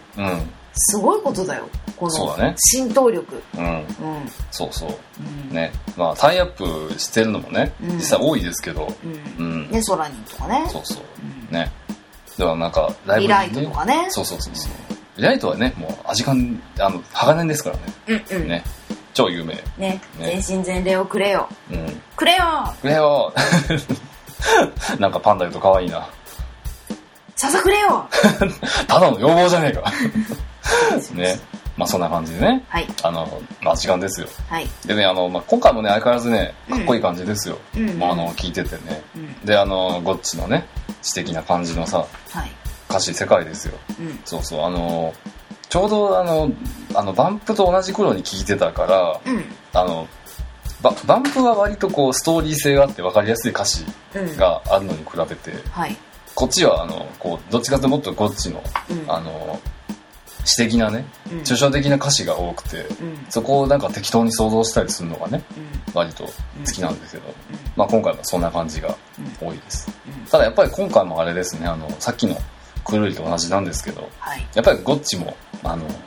すごいことだよ。この浸透力。 ね、まあタイアップしてるのもね、実際多いですけど、 ね、ソラニンとかね。 ね。ではなんかライブリライトとかね。 リライトはね、もうアジカン鋼ですからね。ね。超有名。 ね。全身全霊をくれよ。くれよ。 くれよ。なんかパンダ言うと可愛いな。 ささくれよ。 ただの要望じゃねえか。ね。まあそんな感じでね、時間ですよ。でね、今回もね、相変わらずね、かっこいい感じですよ。聞いててね。で、ゴッチのね、知的な感じのさ、歌詞世界ですよ。ちょうどバンプと同じ頃に聴いてたから、バンプは割とこうストーリー性があって分かりやすい歌詞があるのに比べて、こっちはこうどっちかというともっとゴッチの、詩的なね、抽象的な歌詞が多くて、そこをなんか適当に想像したりするのがね、割と好きなんですけど、まあ今回はそんな感じが多いです。ただやっぱり今回もあれですね、さっきのくるりと同じなんですけど、やっぱりゴッチも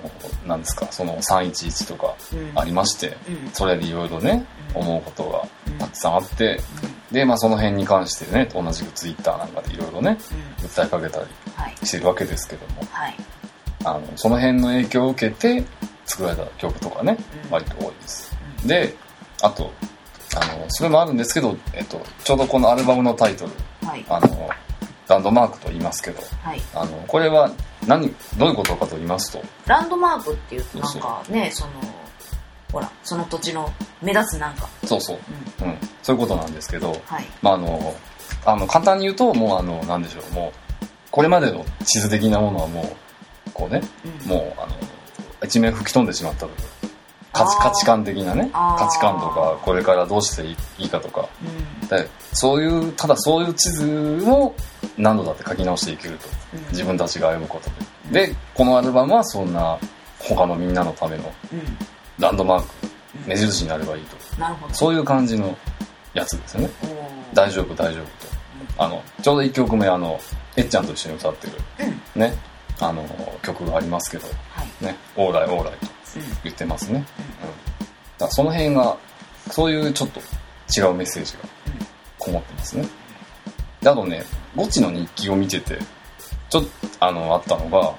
なんですか、その311とかありまして、それでいろいろね、思うことがたくさんあって、で、その辺に関してね、同じくツイッターなんかでいろいろね、訴えかけたりしてるわけですけども、その辺の影響を受けて作られた曲とかね、割と多いです。で、あとそれもあるんですけど、ちょうどこのアルバムのタイトル、ランドマークと言いますけど、これはどういうことかと言いますと、 ランドマークっていうとなんかね、ほらその土地の目立つなんか、 そういうことなんですけど、簡単に言うと、もうなんでしょう、もうこれまでの地図的なものはもうこうね、もう一面吹き飛んでしまったという価値観的なね、価値観とかこれからどうしていいかとか、でただそういう地図を何度だって書き直していけると、自分たちが歩むことで、でこのアルバムはそんな他のみんなのためのランドマーク、目印になればいいと、そういう感じのやつですよね。大丈夫大丈夫と、ちょうど1曲目えっちゃんと一緒に歌ってる、ね、曲がありますけど、ね、オーライオーライと言ってますね。だからその辺がそういうちょっと違うメッセージがこもってますね。で、あとね、ゴチの日記を見ててちょっとあったのが、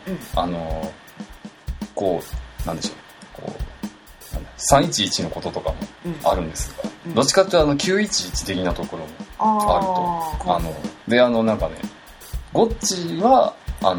こうなんでしょう、こう311のこととかもあるんですが、どっちかっていうと911的なところもあると、でなんかね、ゴッチは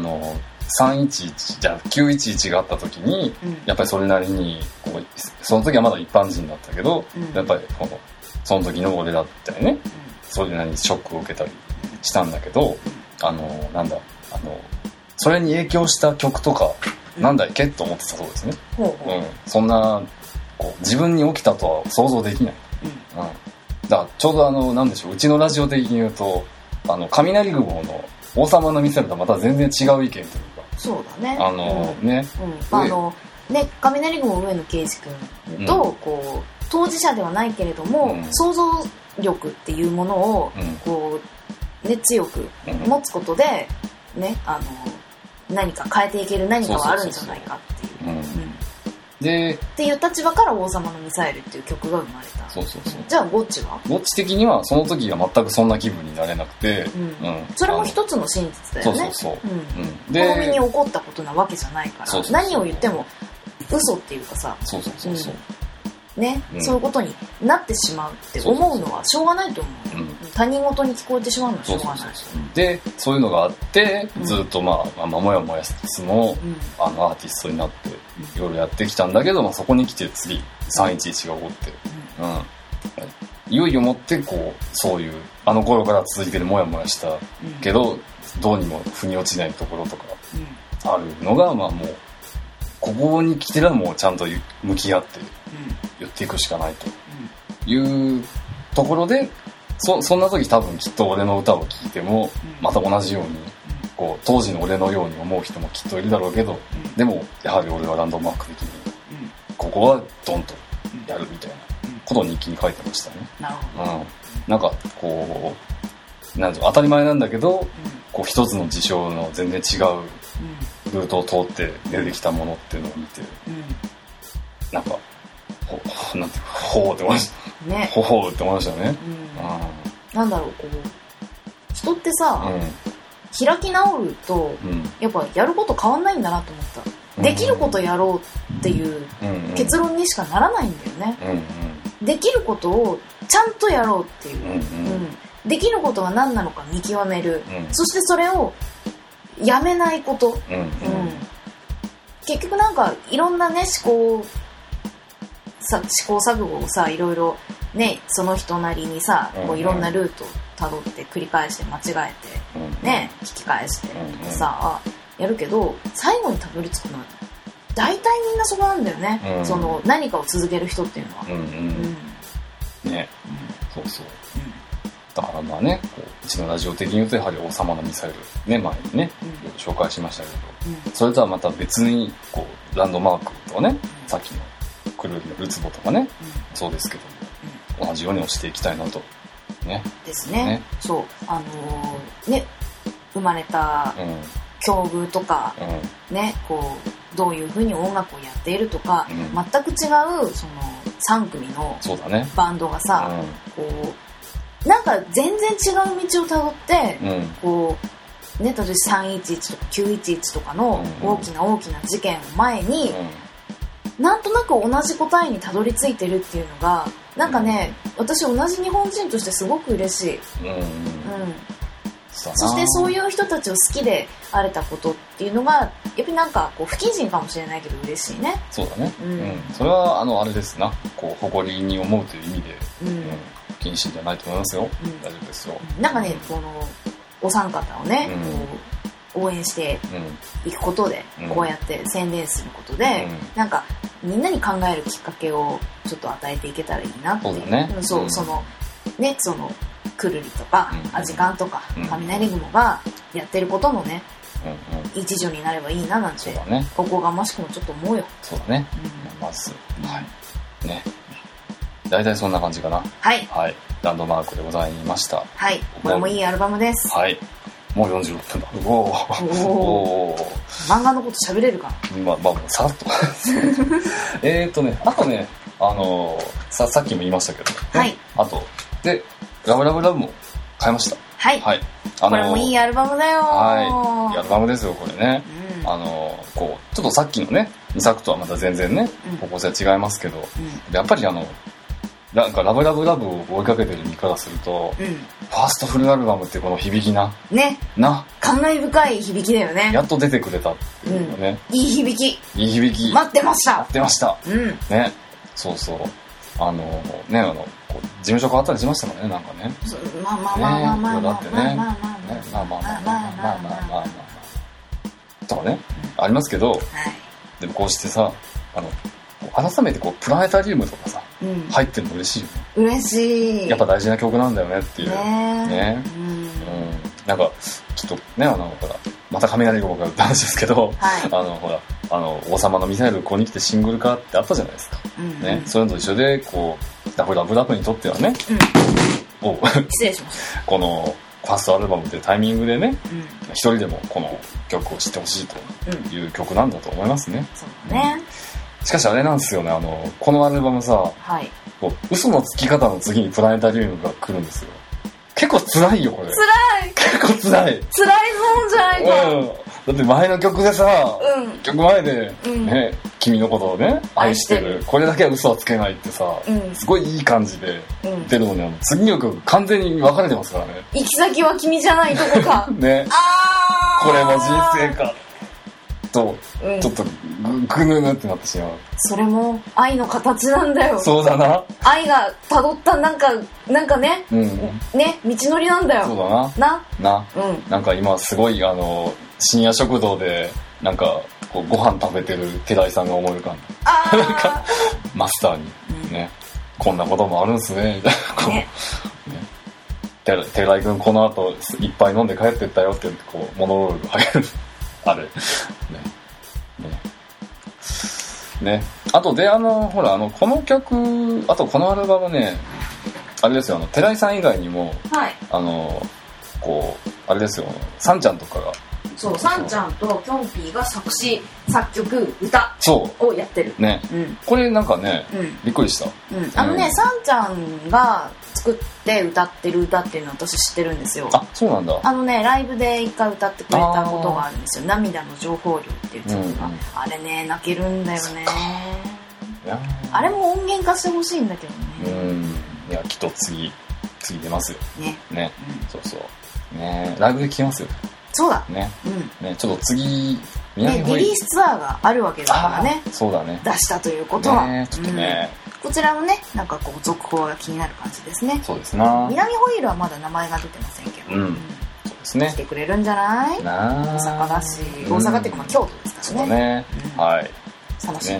311じゃ911があった時に、やっぱりそれなりにこう、その時はまだ一般人だったけど、やっぱりその時の俺だったよね、それなりにショックを受けたりしたんだけど、なんだそれに影響した曲とかなんだっけと思ってたそうですね。そんなこう自分に起きたとは想像できない。だからちょうどなんでしょう、うちのラジオ的に言うと雷雲の王様のミサイルとはまた全然違う意見というか。 そうだね。雷雲上野圭司君と、こう当事者ではないけれども、想像力っていうものをこうね、強く持つことでね、何か変えていける何かはあるんじゃないかっていう。っていう立場から王様のミサイルっていう曲が生まれた。じゃあゴッチは？ ゴッチ的にはその時は全くそんな気分になれなくて、 それも一つの真実だよね。好みに起こったことなわけじゃないから、何を言っても嘘っていうかさ、ね、そういうことになってしまうって思うのはしょうがないと思う。他人事に聞こえてしまうのはしょうがない。 で、そういうのがあってずっともやもやしつつもアーティストになっていろいろやってきたんだけど、そこに来て次311が起こって、いよいよもってこうそういう頃から続いてるもやもやしたけど、どうにも腑に落ちないところとかあるのが、もうここに来てるのはもうちゃんと向き合って言っていくしかないというところで、そんな時多分きっと俺の歌を聴いてもまた同じようにこう当時の俺のように思う人もきっといるだろうけど、でもやはり俺はランドマーク的にここはドンとやるみたいなことを日記に書いてましたね。なんかこう当たり前なんだけど、こう一つの事象の全然違うルートを通って出てきたものっていうのを見て、なんかなんてほーって思いましたね。ほほーって思いましたね。 なんだろう、こう人ってさ、開き直ると、やっぱやること変わんないんだなと思った。できることやろうっていう結論にしかならないんだよね。できることをちゃんとやろうっていう、できることが何なのか見極める、そしてそれをやめないこと、結局なんかいろんなね試行錯誤をさ、いろいろね、その人なりにさ、こういろんなルートをたどって繰り返して間違えて、ね、引き返してとかさ、やるけど最後にたどり着くのは大体みんなそこなんだよね、その何かを続ける人っていうのは。 ね、そう、だからこううちのラジオ的に言うとやはり王様のミサイルね、前にね、紹介しましたけど、それとはまた別にこうランドマークとかね、さっきのくるりのルツボとかね、そうですけど、同じように押していきたいなとね。 ですね。そうね、生まれた境遇とか、ね、こうどういう風に音楽をやっているとか、全く違うその3組のバンドがさ、こうなんか全然違う道をたどって、こうね、例えば311とか911とかの大きな大きな事件を前に、なんとなく同じ答えにたどり着いてるっていうのがなんかね、私同じ日本人としてすごく嬉しい。そしてそういう人たちを好きであれたことっていうのがやっぱりなんかこう不謹慎かもしれないけど嬉しいね。 そうだね、それはあれですな、こう誇りに思うという意味で、不謹慎じゃないと思いますよ、大丈夫ですよ。 なんかね、このお三方をね、こう応援していくことで、こうやって宣伝することで、なんかみんなに考えるきっかけをちょっと与えていけたらいいなっていう。 そうだね。 そのね、そのくるりとか、アジカンとか、雷雲がやってることもね、一助になればいいななんて、ここがましくもちょっと思うよ。 そうだね。まず、ね。大体そんな感じかな。 はい。 ランドマークでございました。 はい。これもいいアルバムです。 はい。もう46分だ。おー。 漫画のこと喋れるかな。 まあ、さらっと。あとね、さっきも言いましたけど、あと、で、ラブラブラブも買いました。 はい。これもいいアルバムだよ。 いいアルバムですよ、これね。こう、ちょっとさっきのね、2作とはまた全然ね、方向性は違いますけど、やっぱりなんかラブラブラブを追いかけてる身からすると、ファーストフルアルバムってこの響きな。 ね。感慨深い響きだよね。 やっと出てくれたっていうのね。 いい響き。 いい響き。 待ってました。 待ってました。ね。そうそう。事務所変わったりしましたからね、なんかね。だってね。とかね、ありますけど、でもこうしてさ、改めてこうプラネタリウムとかさ、入ってるの嬉しいよね。嬉しい。やっぱ大事な曲なんだよねっていう。ね。なんかきっとね、ほらまた雷雲が歌った話ですけど、ほら王様のミサイルここに来てシングル化ってあったじゃないですか。ね、そういうのと一緒でこうラブラブラブにとってはね、 失礼しました。 このファーストアルバムってタイミングでね、一人でもこの曲を知ってほしいという曲なんだと思いますね。 そうね。 しかしあれなんですよね、このアルバムさ、嘘のつき方の次にプラネタリウムが来るんですよ。結構辛いよこれ。 辛い。 結構辛い。 辛いゾーンじゃないか。 だって前の曲でさ、曲前でね、君のことをね愛してる。これだけは嘘はつけないってさ、すごいいい感じで出るのに、次の曲完全に分かれてますからね。 行き先は君じゃないとこか。 ね。これも人生か。とちょっとぐぬぬってなってしまう。 それも愛の形なんだよ。 そうだな。 愛が辿ったなんかね、ね、道のりなんだよ。 そうだな。なんか今すごい深夜食堂でなんかこうご飯食べてる寺井さんが思い浮かんだ。なんかマスターにね、こんなこともあるんすねみたいなこうね。寺井君この後いっぱい飲んで帰ってったよってこうモノローグ入る。あれね。あとでほらこの曲、あとこのアルバムね、あれですよ、寺井さん以外にも、こうあれですよ、さんちゃんとかが、 そうさんちゃんときょんぴーが作詞作曲歌をやってるね。これなんかね、びっくりした。 さんちゃんが作って歌ってる歌っていうのを私知ってるんですよ。 あ、そうなんだ。 ライブで一回歌ってくれたことがあるんですよ。涙の情報量っていう曲が、あれね、泣けるんだよね。あれも音源化してほしいんだけどね。 いや、きっと次出ますよね。そうそうね、ライブで聴けますよ。 そうだね。ちょっと次リリースツアーがあるわけだからね。 そうだね。 出したということは、 ちょっとね、 こちらもね、なんかこう続報が気になる感じですね。 そうですな。 南ホイールはまだ名前が出てませんけど、 そうですね。 来てくれるんじゃない？大阪だし、大阪っていうか京都ですからね。 はい。 楽しみです。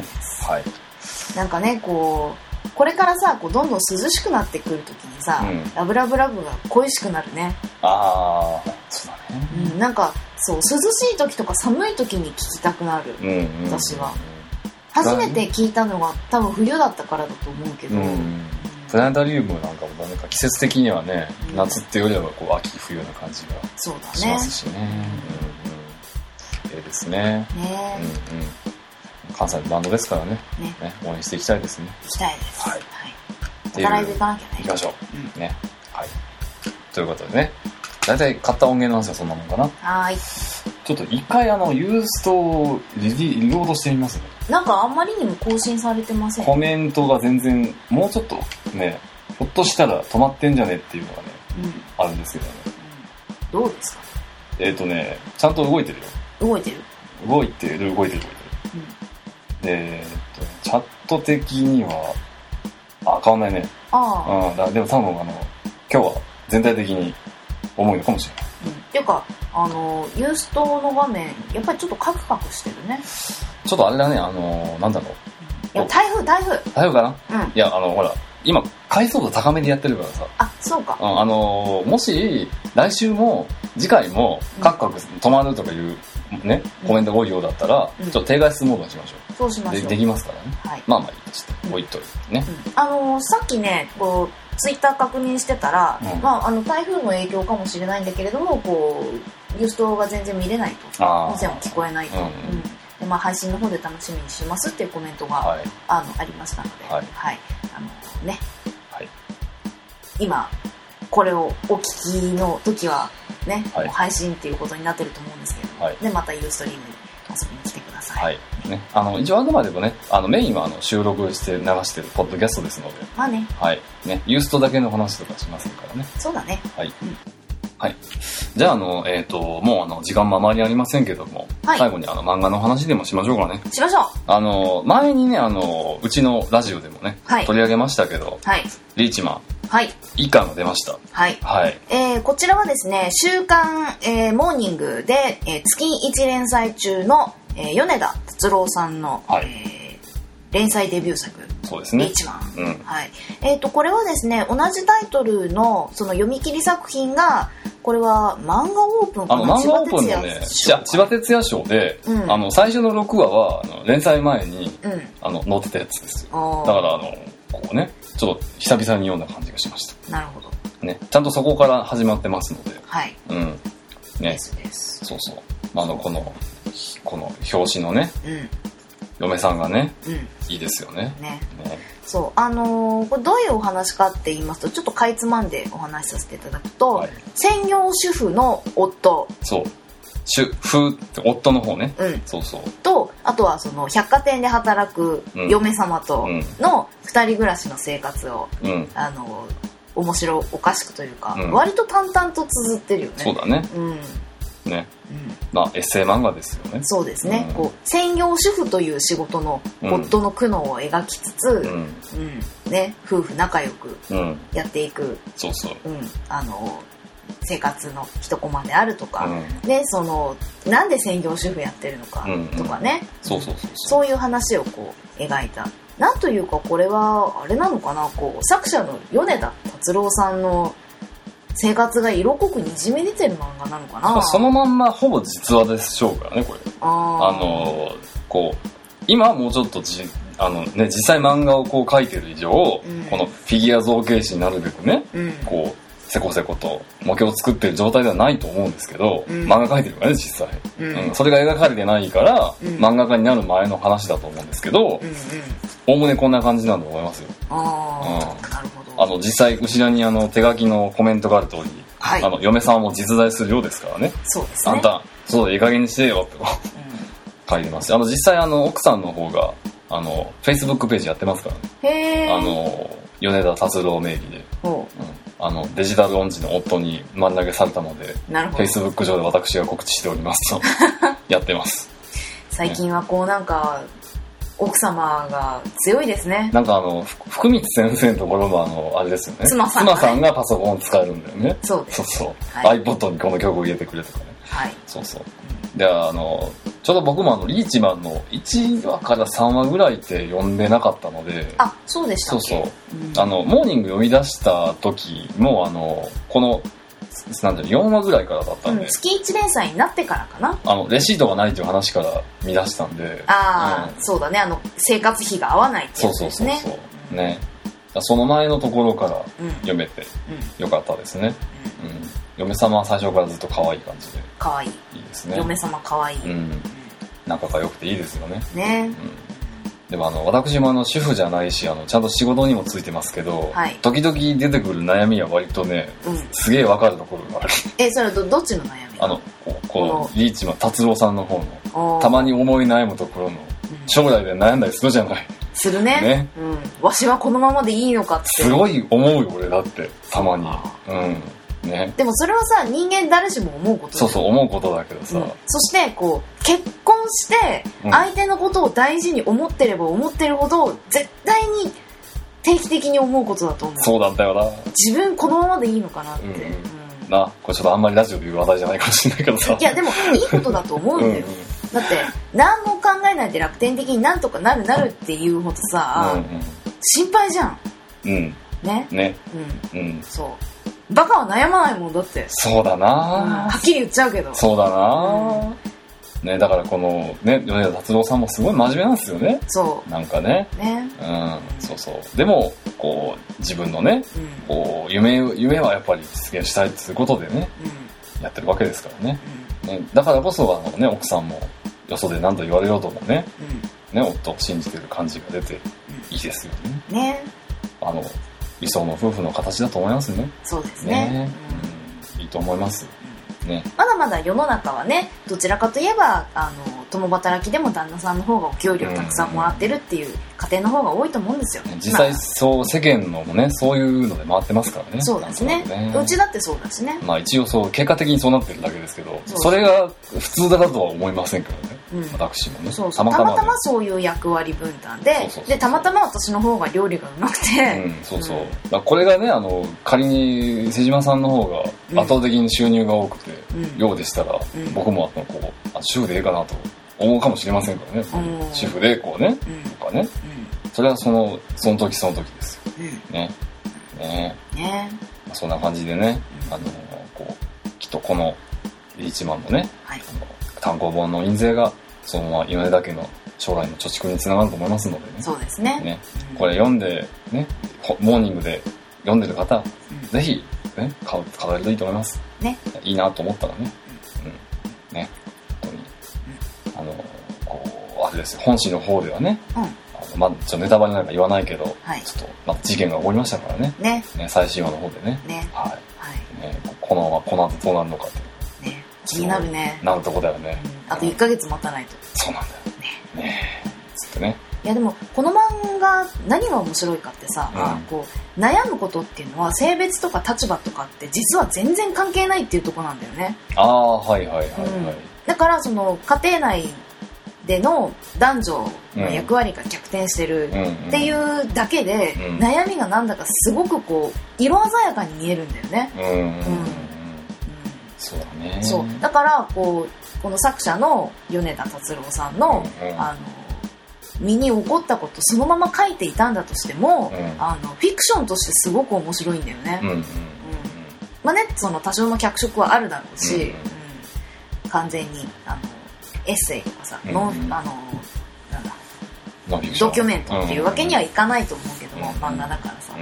なんかね、これからさ、こうどんどん涼しくなってくるときにさ、ラブラブラブが恋しくなるね。 そうだね。 なんかそう、涼しい時とか寒い時に聴きたくなる。私は初めて聞いたのが多分冬だったからだと思うけど、 プラネタリウムなんかもなんか季節的にはね、夏っていうよりはこう秋冬な感じがしますしね。ですね。 関西のバンドですからね応援していきたいですね。 いきたいです。 はい。 働いていかなきゃね。 いきましょう。ね。はい。ということでね、だいたい買った音源の話はそんなもんかな。 はい。 ちょっと一回ユーストをリロードしてみますね。 なんかあんまりにも更新されてません。 コメントが全然もうちょっとね、ひょっとしたら止まってんじゃねっていうのがね、あるんですけどね。 どうですか？ ちゃんと動いてるよ。 動いてる。 で、チャット的には変わんないね。でも多分今日は全体的に重いのかもしれない。 っていうかユーストの画面やっぱりちょっとカクカクしてるね。 ちょっとあれだね、なんだろう。 いや台風かな。いやほら今解像度高めでやってるからさ。 あ、そうか。 もし来週も次回もカクカク止まるとかいうねコメントが多いようだったら、ちょっと低画質モードにしましょう。 そうしましょう。 できますからね。はい。まあいいとして置いといてね。 さっきねツイッター確認してたら、台風の影響かもしれないんだけれどもユーストが全然見れないと、音声も聞こえないと、で配信の方で楽しみにしますっていうコメントが、ありましたので、今これをお聞きの時はね、配信っていうことになってると思うんですけど、でまたユーストリームで遊びに来てください。 ね、一応あくまでもねメインは収録して流してるポッドキャストですので、ユーストだけの話とかしませんからね。 そうだね。 はい。じゃあもう時間もあまりありませんけども、最後に漫画の話でもしましょうかね。 しましょう。 前にねうちのラジオでもね、取り上げましたけど、リーチマン1巻が出ました。 こちらはですね、週刊、モーニングで、月1連載中の、米田達郎さんの、連載デビュー作、 そうですね、 リーチマン。これはですね、同じタイトルのその読み切り作品が、これは漫画オープンかな。 漫画オープンのね、千葉哲也賞で、最初の6話は連載前に、載ってたやつですよ。だからここね、ちょっと久々に読んだ感じがしました。 なるほど。 ね、ちゃんとそこから始まってますので。ね、そう。この表紙のね、嫁さんがね、いいですよね。そうこれどういうお話かって言いますと、ちょっとかいつまんでお話しさせていただくと、専業主婦の夫。 そう。主婦って夫の方ね。 と、あとはその百貨店で働く嫁様との二人暮らしの生活を、面白おかしくというか、割と淡々と綴ってるよね。 そうだね。ね。エッセイ漫画ですよね。 そうですね。専業主婦という仕事の夫の苦悩を描きつつ、夫婦仲良くやっていく。生活の一コマであるとか、なんで専業主婦やってるのかとかね、そういう話を描いた。なんというかこれはあれなのかな、作者の米田達郎さんの生活が色濃くにじみ出てる漫画なのかな。 そのまんまほぼ実話でしょうからね、これ。今はもうちょっと実際漫画を描いてる以上、このフィギュア造形師になるべくね、せこせこと模型を作ってる状態ではないと思うんですけど、漫画描いてるからね、実際。それが描かれてないから、漫画家になる前の話だと思うんですけど、おおむねこんな感じなんだと思いますよ。 なるほど。 実際後ろに手書きのコメントがある通り、嫁さんも実在するようですからね。 そうですね。 あんた、そうだ、いい加減にしてよって書いてます。実際奥さんの方がFacebook ページやってますからね。米田達郎名義で。デジタル音痴の夫に丸投げされたので、Facebook 上で私が告知しておりますとやってます。 最近はなんか奥様が強いですね。 なんか福光先生のところもあれですよね。妻さんがパソコンを使えるんだよね。 そうです。 iPod にこの曲を入れてくれとかね。でちょうど僕もリーチマンの1話から3話ぐらいって読んでなかったので。 そうでしたっけ。 モーニング読み出した時もこの4話ぐらいからだったんで、 月1連載になってからかな。 レシートがないという話から見出したんで。 そうだね、生活費が合わないってやつですね。 ね、その前のところから読めてよかったですね。嫁様は最初からずっと可愛い感じで、 可愛い、 いいですね。 嫁様可愛い、 仲が良くていいですよね。 でも私も主婦じゃないしちゃんと仕事にもついてますけど、はい、時々出てくる悩みは割とね、すげえ分かるところがある。 それはどっちの悩み？ このリーチマン達郎さんの方のたまに思い悩むところの、将来で悩んだりするじゃない。 するね。わしはこのままでいいのかってすごい思うよ俺だってたまに。ね、 でもそれはさ人間誰しも思うことだよ。 そう思うことだけどさ、 そして結婚して相手のことを大事に思ってれば思ってるほど絶対に定期的に思うことだと思う。 そうなんだよな。 自分このままでいいのかなって、 な、これちょっとあんまりラジオで言う話題じゃないかもしれないけどさ。 いやでもいいことだと思うんだよ。だって何も考えないで楽天的になんとかなるっていうほどさ、心配じゃん。ね。そうバカは悩まないもんだって。 そうだな、 はっきり言っちゃうけど。 そうだな、ね、だからこのね米田達郎さんもすごい真面目なんですよね。そうなんかね。そうでも自分のね、夢はやっぱり実現したいっていうことでね、やってるわけですからね。だからこそ奥さんもよそで何と言われようともね、夫を信じてる感じが出ていいですよね。理想の夫婦の形だと思いますね。 そうですね。 いいと思います。 まだまだ世の中はね、どちらかといえば共働きでも旦那さんの方がお給料たくさんもらってるっていう家庭の方が多いと思うんですよ。 実際世間のもねそういうので回ってますからね。 そうですね。うちだってそうだしね。 一応結果的にそうなってるだけですけど、それが普通だとは思いませんけどね。私もね。たまたまそういう役割分担で、たまたま私の方が料理がうまくて。これがね仮に瀬島さんの方が圧倒的に収入が多くてようでしたら、僕も主婦でいいかなと思うかもしれませんからね。主婦でとかね、それはその時ですよ。そんな感じでね、きっとこのリーチマンのね、単行本の印税がそのまま米田家の将来の貯蓄につながると思いますのでね。 そうですね。 これ読んでね、モーニングで読んでる方、ぜひね買われるといいと思います。いいなと思ったらね。本当にあれですよ、本誌の方ではね、ちょっとネタバレなんか言わないけど、ちょっと事件が起こりましたからね。最新話の方でね。この後どうなるのかって気になるね。 なるとこだよね。 あと1ヶ月待たないと。 そうなんだよね。つってね。 いやでもこの漫画何が面白いかってさ、悩むことっていうのは性別とか立場とかって実は全然関係ないっていうとこなんだよね。だからその家庭内での男女の役割が逆転してるっていうだけで、悩みがなんだかすごく色鮮やかに見えるんだよね。 そうだね。 だからこの作者の米田達郎さんの身に起こったことそのまま書いていたんだとしても、フィクションとしてすごく面白いんだよね。その多少の脚色はあるだろうし、完全にエッセイとかさ、ドキュメントっていうわけにはいかないと思うけども、漫画だからさ、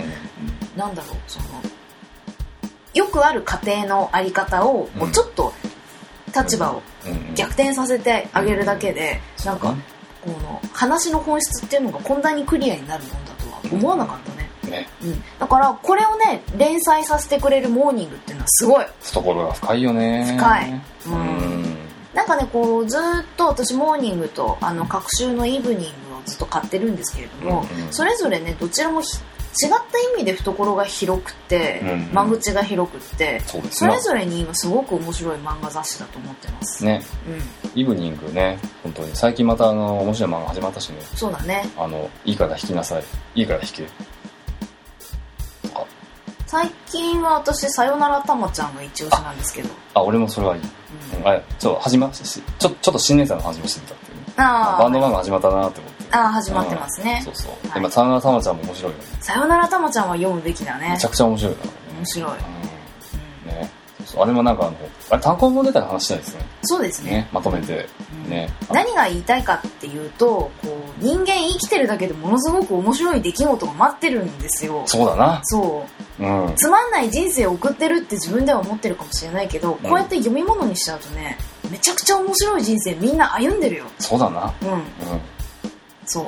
よくある家庭のあり方をもうちょっと立場を逆転させてあげるだけで、なんかこの話の本質っていうのがこんなにクリアになるもんだとは思わなかったね。だからこれをね連載させてくれるモーニングっていうのはすごい懐が深いよね。 深い。なんかねずっと私モーニングと隔週のイブニングをずっと買ってるんですけれども、それぞれねどちらも違った意味で懐が広くて、間口が広くって、それぞれに今すごく面白い漫画雑誌だと思ってますね。イブニングね、本当に最近また面白い漫画始まったしね。 そうだね。 いいから弾きなさい、いいから弾けとか。 最近は私さよならたまちゃんが一押しなんですけど。 俺もそれはいい。ちょっと新年祭の話もしてたっていうね。バンド漫画始まったなって思って。 始まってますね。 今さよならたまちゃんも面白いよね。 さよならたまちゃんは読むべきだね。 めちゃくちゃ面白いからね。 面白い。 あれもなんか単行本出たら話したいですね。 そうですね。 まとめてね。 何が言いたいかっていうと、人間生きてるだけでものすごく面白い出来事が待ってるんですよ。 そうだな。 つまんない人生を送ってるって自分では思ってるかもしれないけど、こうやって読み物にしちゃうとね、めちゃくちゃ面白い人生みんな歩んでるよ。 そうだな。 そう。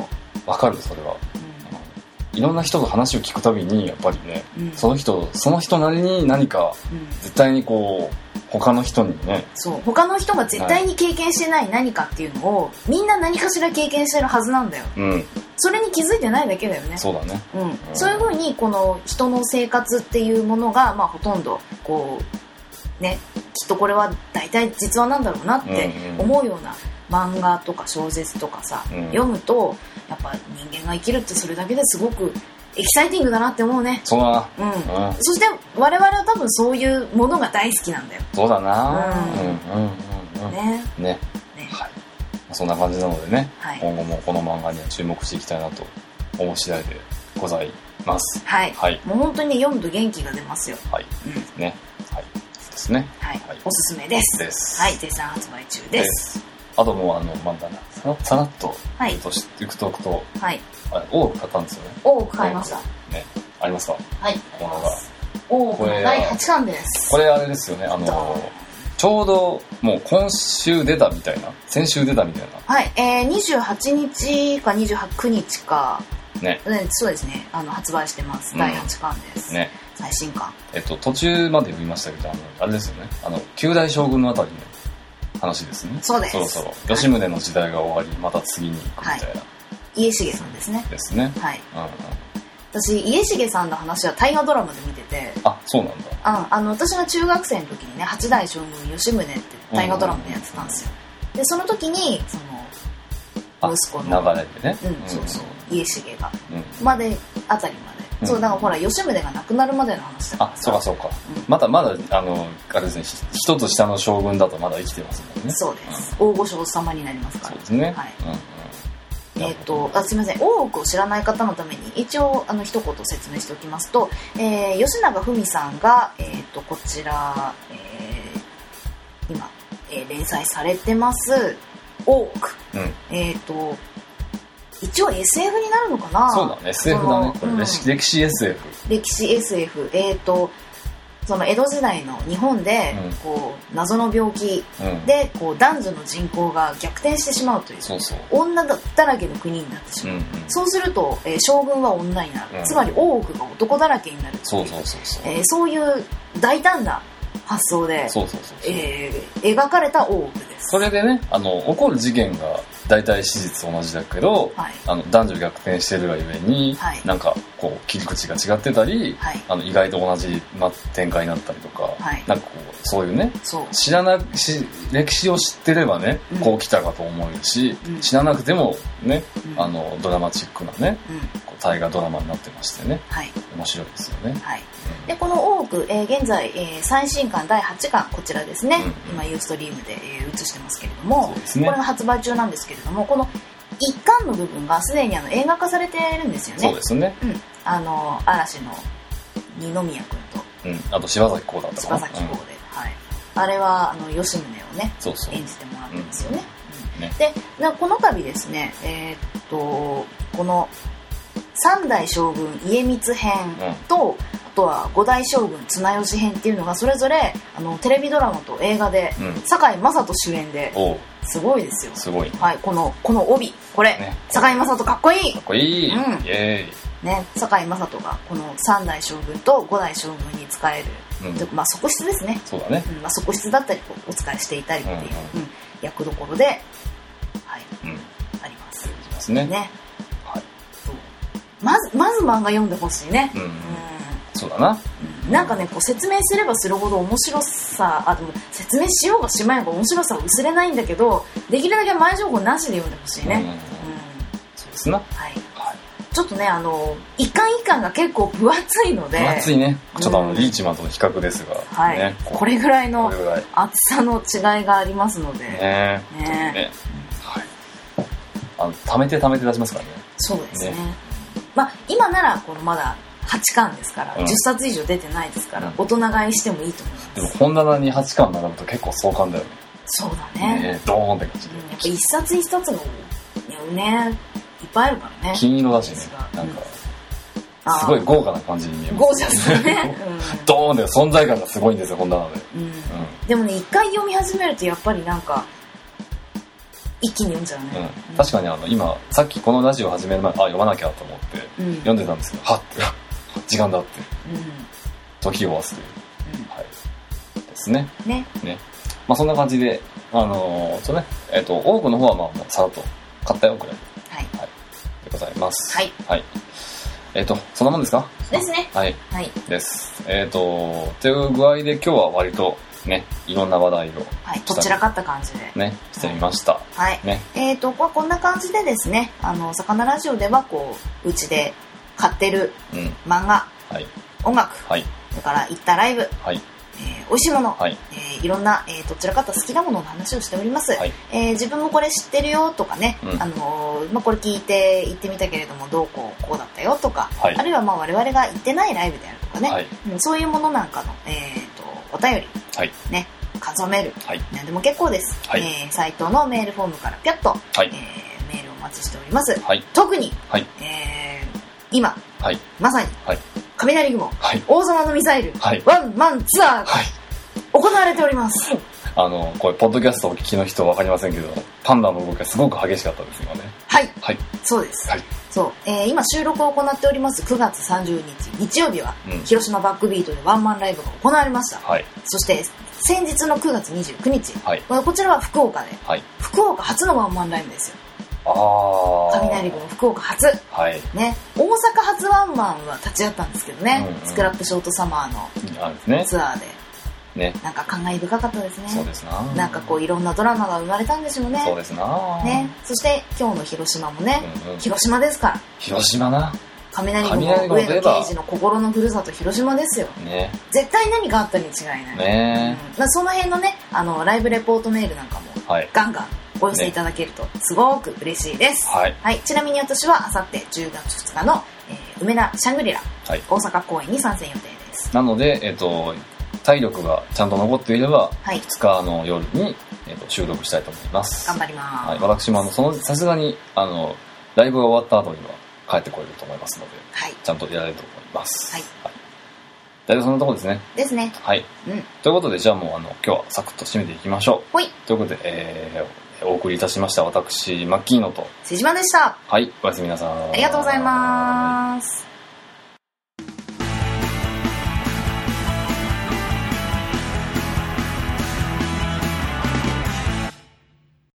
わかるそれは、いろんな人と話を聞くたびにやっぱりね、その人なりに何か絶対にこう他の人にね、 そう他の人が絶対に経験してない何かっていうのをみんな何かしら経験してるはずなんだよ、それに気づいてないだけだよね。 そうだね、 そういう風にこの人の生活っていうものが、まあ、ほとんどこうね、きっとこれは大体実話なんだろうなって思うような漫画とか小説とかさ、読むとやっぱ人間が生きるってそれだけですごくエキサイティングだなって思うね。 そうだな、そして我々は多分そういうものが大好きなんだよ。 そうだな、ね、はい、そんな感じなのでね、今後もこの漫画には注目していきたいなと思う次第でございます。 はい、もう本当に読むと元気が出ますよ。はい、 ね、はい、そうですね、 おすすめです。はい、絶賛発売中です。 あともうまださらっと言くとくと、大奥買ったんですよね。 大奥買いました。 ね、ありますか？ はい。大奥の第8巻です。 これあれですよね。ちょうどもう今週出たみたいな、先週出たみたいな。 はい。28日か29日か。ね。そうですね。発売してます。第8巻です。ね。最新巻。 途中まで読みましたけど、あれですよね。九代将軍のあたりの話ですね。 そうです。 そろそろ吉宗の時代が終わり、また次に行くみたいな。 家重さんですね。 ですね。 はい。私家重さんの話は大河ドラマで見てて。 あ、そうなんだ。 私が中学生の時にね、8代将軍吉宗って大河ドラマでやってたんですよ。でその時にその息子の流れでね。 そうそう、家重がまであたりまで。そうだからほら吉宗が亡くなるまでの話だから。 あ、そうかそうか。まだあれですね、一つ下の将軍だとまだ生きてますもんね。 そうです。大御所様になりますから。 そうですね。 はい。すみません、大奥を知らない方のために一応一言説明しておきますと、吉永文さんが、こちら、今、連載されてます大奥、一応 SF になるのかな。 そうだね、 SF だね、これ、歴史 SF。 歴史 SF。その江戸時代の日本で、こう謎の病気で、こう男女の人口が逆転してしまうという、女だらけの国になってしまう。そうすると、将軍は女になる、つまり大奥が男だらけになるという、そういう大胆な発想で描かれた大奥です。 それでね、起こる事件が大体史実同じだけど、男女逆転してるがゆえに、なんかこう切り口が違ってたり、意外と同じ展開になったりとか、なんかこうそういうね、歴史を知ってればね、こう来たかと思うし、知らなくてもね、ドラマチックなね、大河ドラマになってましてね、面白いですよね。 でこの大奥、現在、最新巻第8巻こちらですね、今ユーストリームで、映してますけれども、これが発売中なんですけれども、この一巻の部分がすでに映画化されてるんですよね。 そうですね。 嵐の二宮君と、 あと柴咲コウだったかな。 柴咲コウで、あれは吉宗をね演じてもらってますよね。でこの度ですね、この三代将軍家光編と、あとは五代将軍綱吉編っていうのがそれぞれテレビドラマと映画で、堺雅人主演ですごいですよ。 すごい、 この帯これ、堺雅人かっこいい。 かっこいい。イエーイ。 ね、堺雅人がこの三代将軍と五代将軍に仕える、側室ですね。 そうだね。 側室だったりお仕えしていたりっていう、役どころで、あります。 ですね。 まず漫画読んでほしいね。 そうだな。 なんかね、こう説明すればするほど面白さ、でも説明しようがしまいが面白さは薄れないんだけど、できるだけ前情報なしで読んでほしいね。 そうですな。 ちょっとね、一巻一巻が結構分厚いので。 分厚いね。ちょっとリーチマンとの比較ですが、 これぐらいの厚さの違いがありますので。 貯めて出しますからね。 そうですね。今ならこのまだ8巻ですから、10冊以上出てないですから、大人買いしてもいいと思います。 でも本棚に8巻並ぶと結構壮観だよね。 そうだね。 ドーンって感じで。 やっぱ一冊一冊のね、いっぱいあるからね。 金色だしね。なんかすごい豪華な感じに見えます。 ゴージャスだね。 ドーンって存在感がすごいんですよ、本棚で。 でもね、一回読み始めるとやっぱりなんか一気に読んじゃうね、 確かに今さっきこのラジオ始める前読まなきゃと思って、読んでたんですけど、はって時間だって、時を忘れる、はいですね。まあそんな感じで多くの方はもうさらっと買ったよくらい、でございます。そんなもんですか？ ですね。 です。という具合で今日は割とね、いろんな話題をどちらかった感じでね、してみました。 こんな感じでですね、魚ラジオではうちで買ってる漫画、音楽、それから行ったライブ、美味しいもの、いろんな、どちらかと好きなものの話をしております。自分もこれ知ってるよとかね、これ聞いて行ってみたけれどもどうこうだったよとか、あるいは我々が行ってないライブであるとかね、そういうものなんかの、お便り、感想メール、何でも結構です。サイトのメールフォームからピャッと、メールをお待ちしております。特に、今、まさに、雷雲、王様のミサイル、ワンマンツアーが行われております。 これポッドキャストをお聞きの人は分かりませんけど、パンダの動きがすごく激しかったです今ね。 そうです。今収録を行っております9月30日日曜日は、広島バックビートでワンマンライブが行われました。そして先日の9月29日、こちらは福岡で、福岡初のワンマンライブですよ。雷雲福岡初、ね、大阪初ワンマンは立ち会ったんですけどね、スクラップショートサマーのツアーで、なんか感慨深かったですね。 そうですな。 なんかいろんなドラマが生まれたんでしょうね。 そうですな。 そして今日の広島もね、広島ですから。 広島な。 雷雲上野刑事の心のふるさと広島ですよ。絶対何かあったに違いない。その辺のね、ライブレポートメールなんかもガンガンお寄せいただけるとすごく嬉しいです。ちなみに私はあさって10月2日の、梅田シャングリラ、大阪公演に参戦予定です。 なので、体力がちゃんと残っていれば、2日の夜に、収録したいと思います。 頑張ります。 私もさすがにライブが終わった後には帰ってこれると思いますので、ちゃんとやられると思います。大体そんなところですね。 ですね。 ということで、じゃあもう今日はサクッと締めていきましょう。ということで、お送りいたしました私マッキーノと瀬島でした。 おやすみなさい。 ありがとうございます。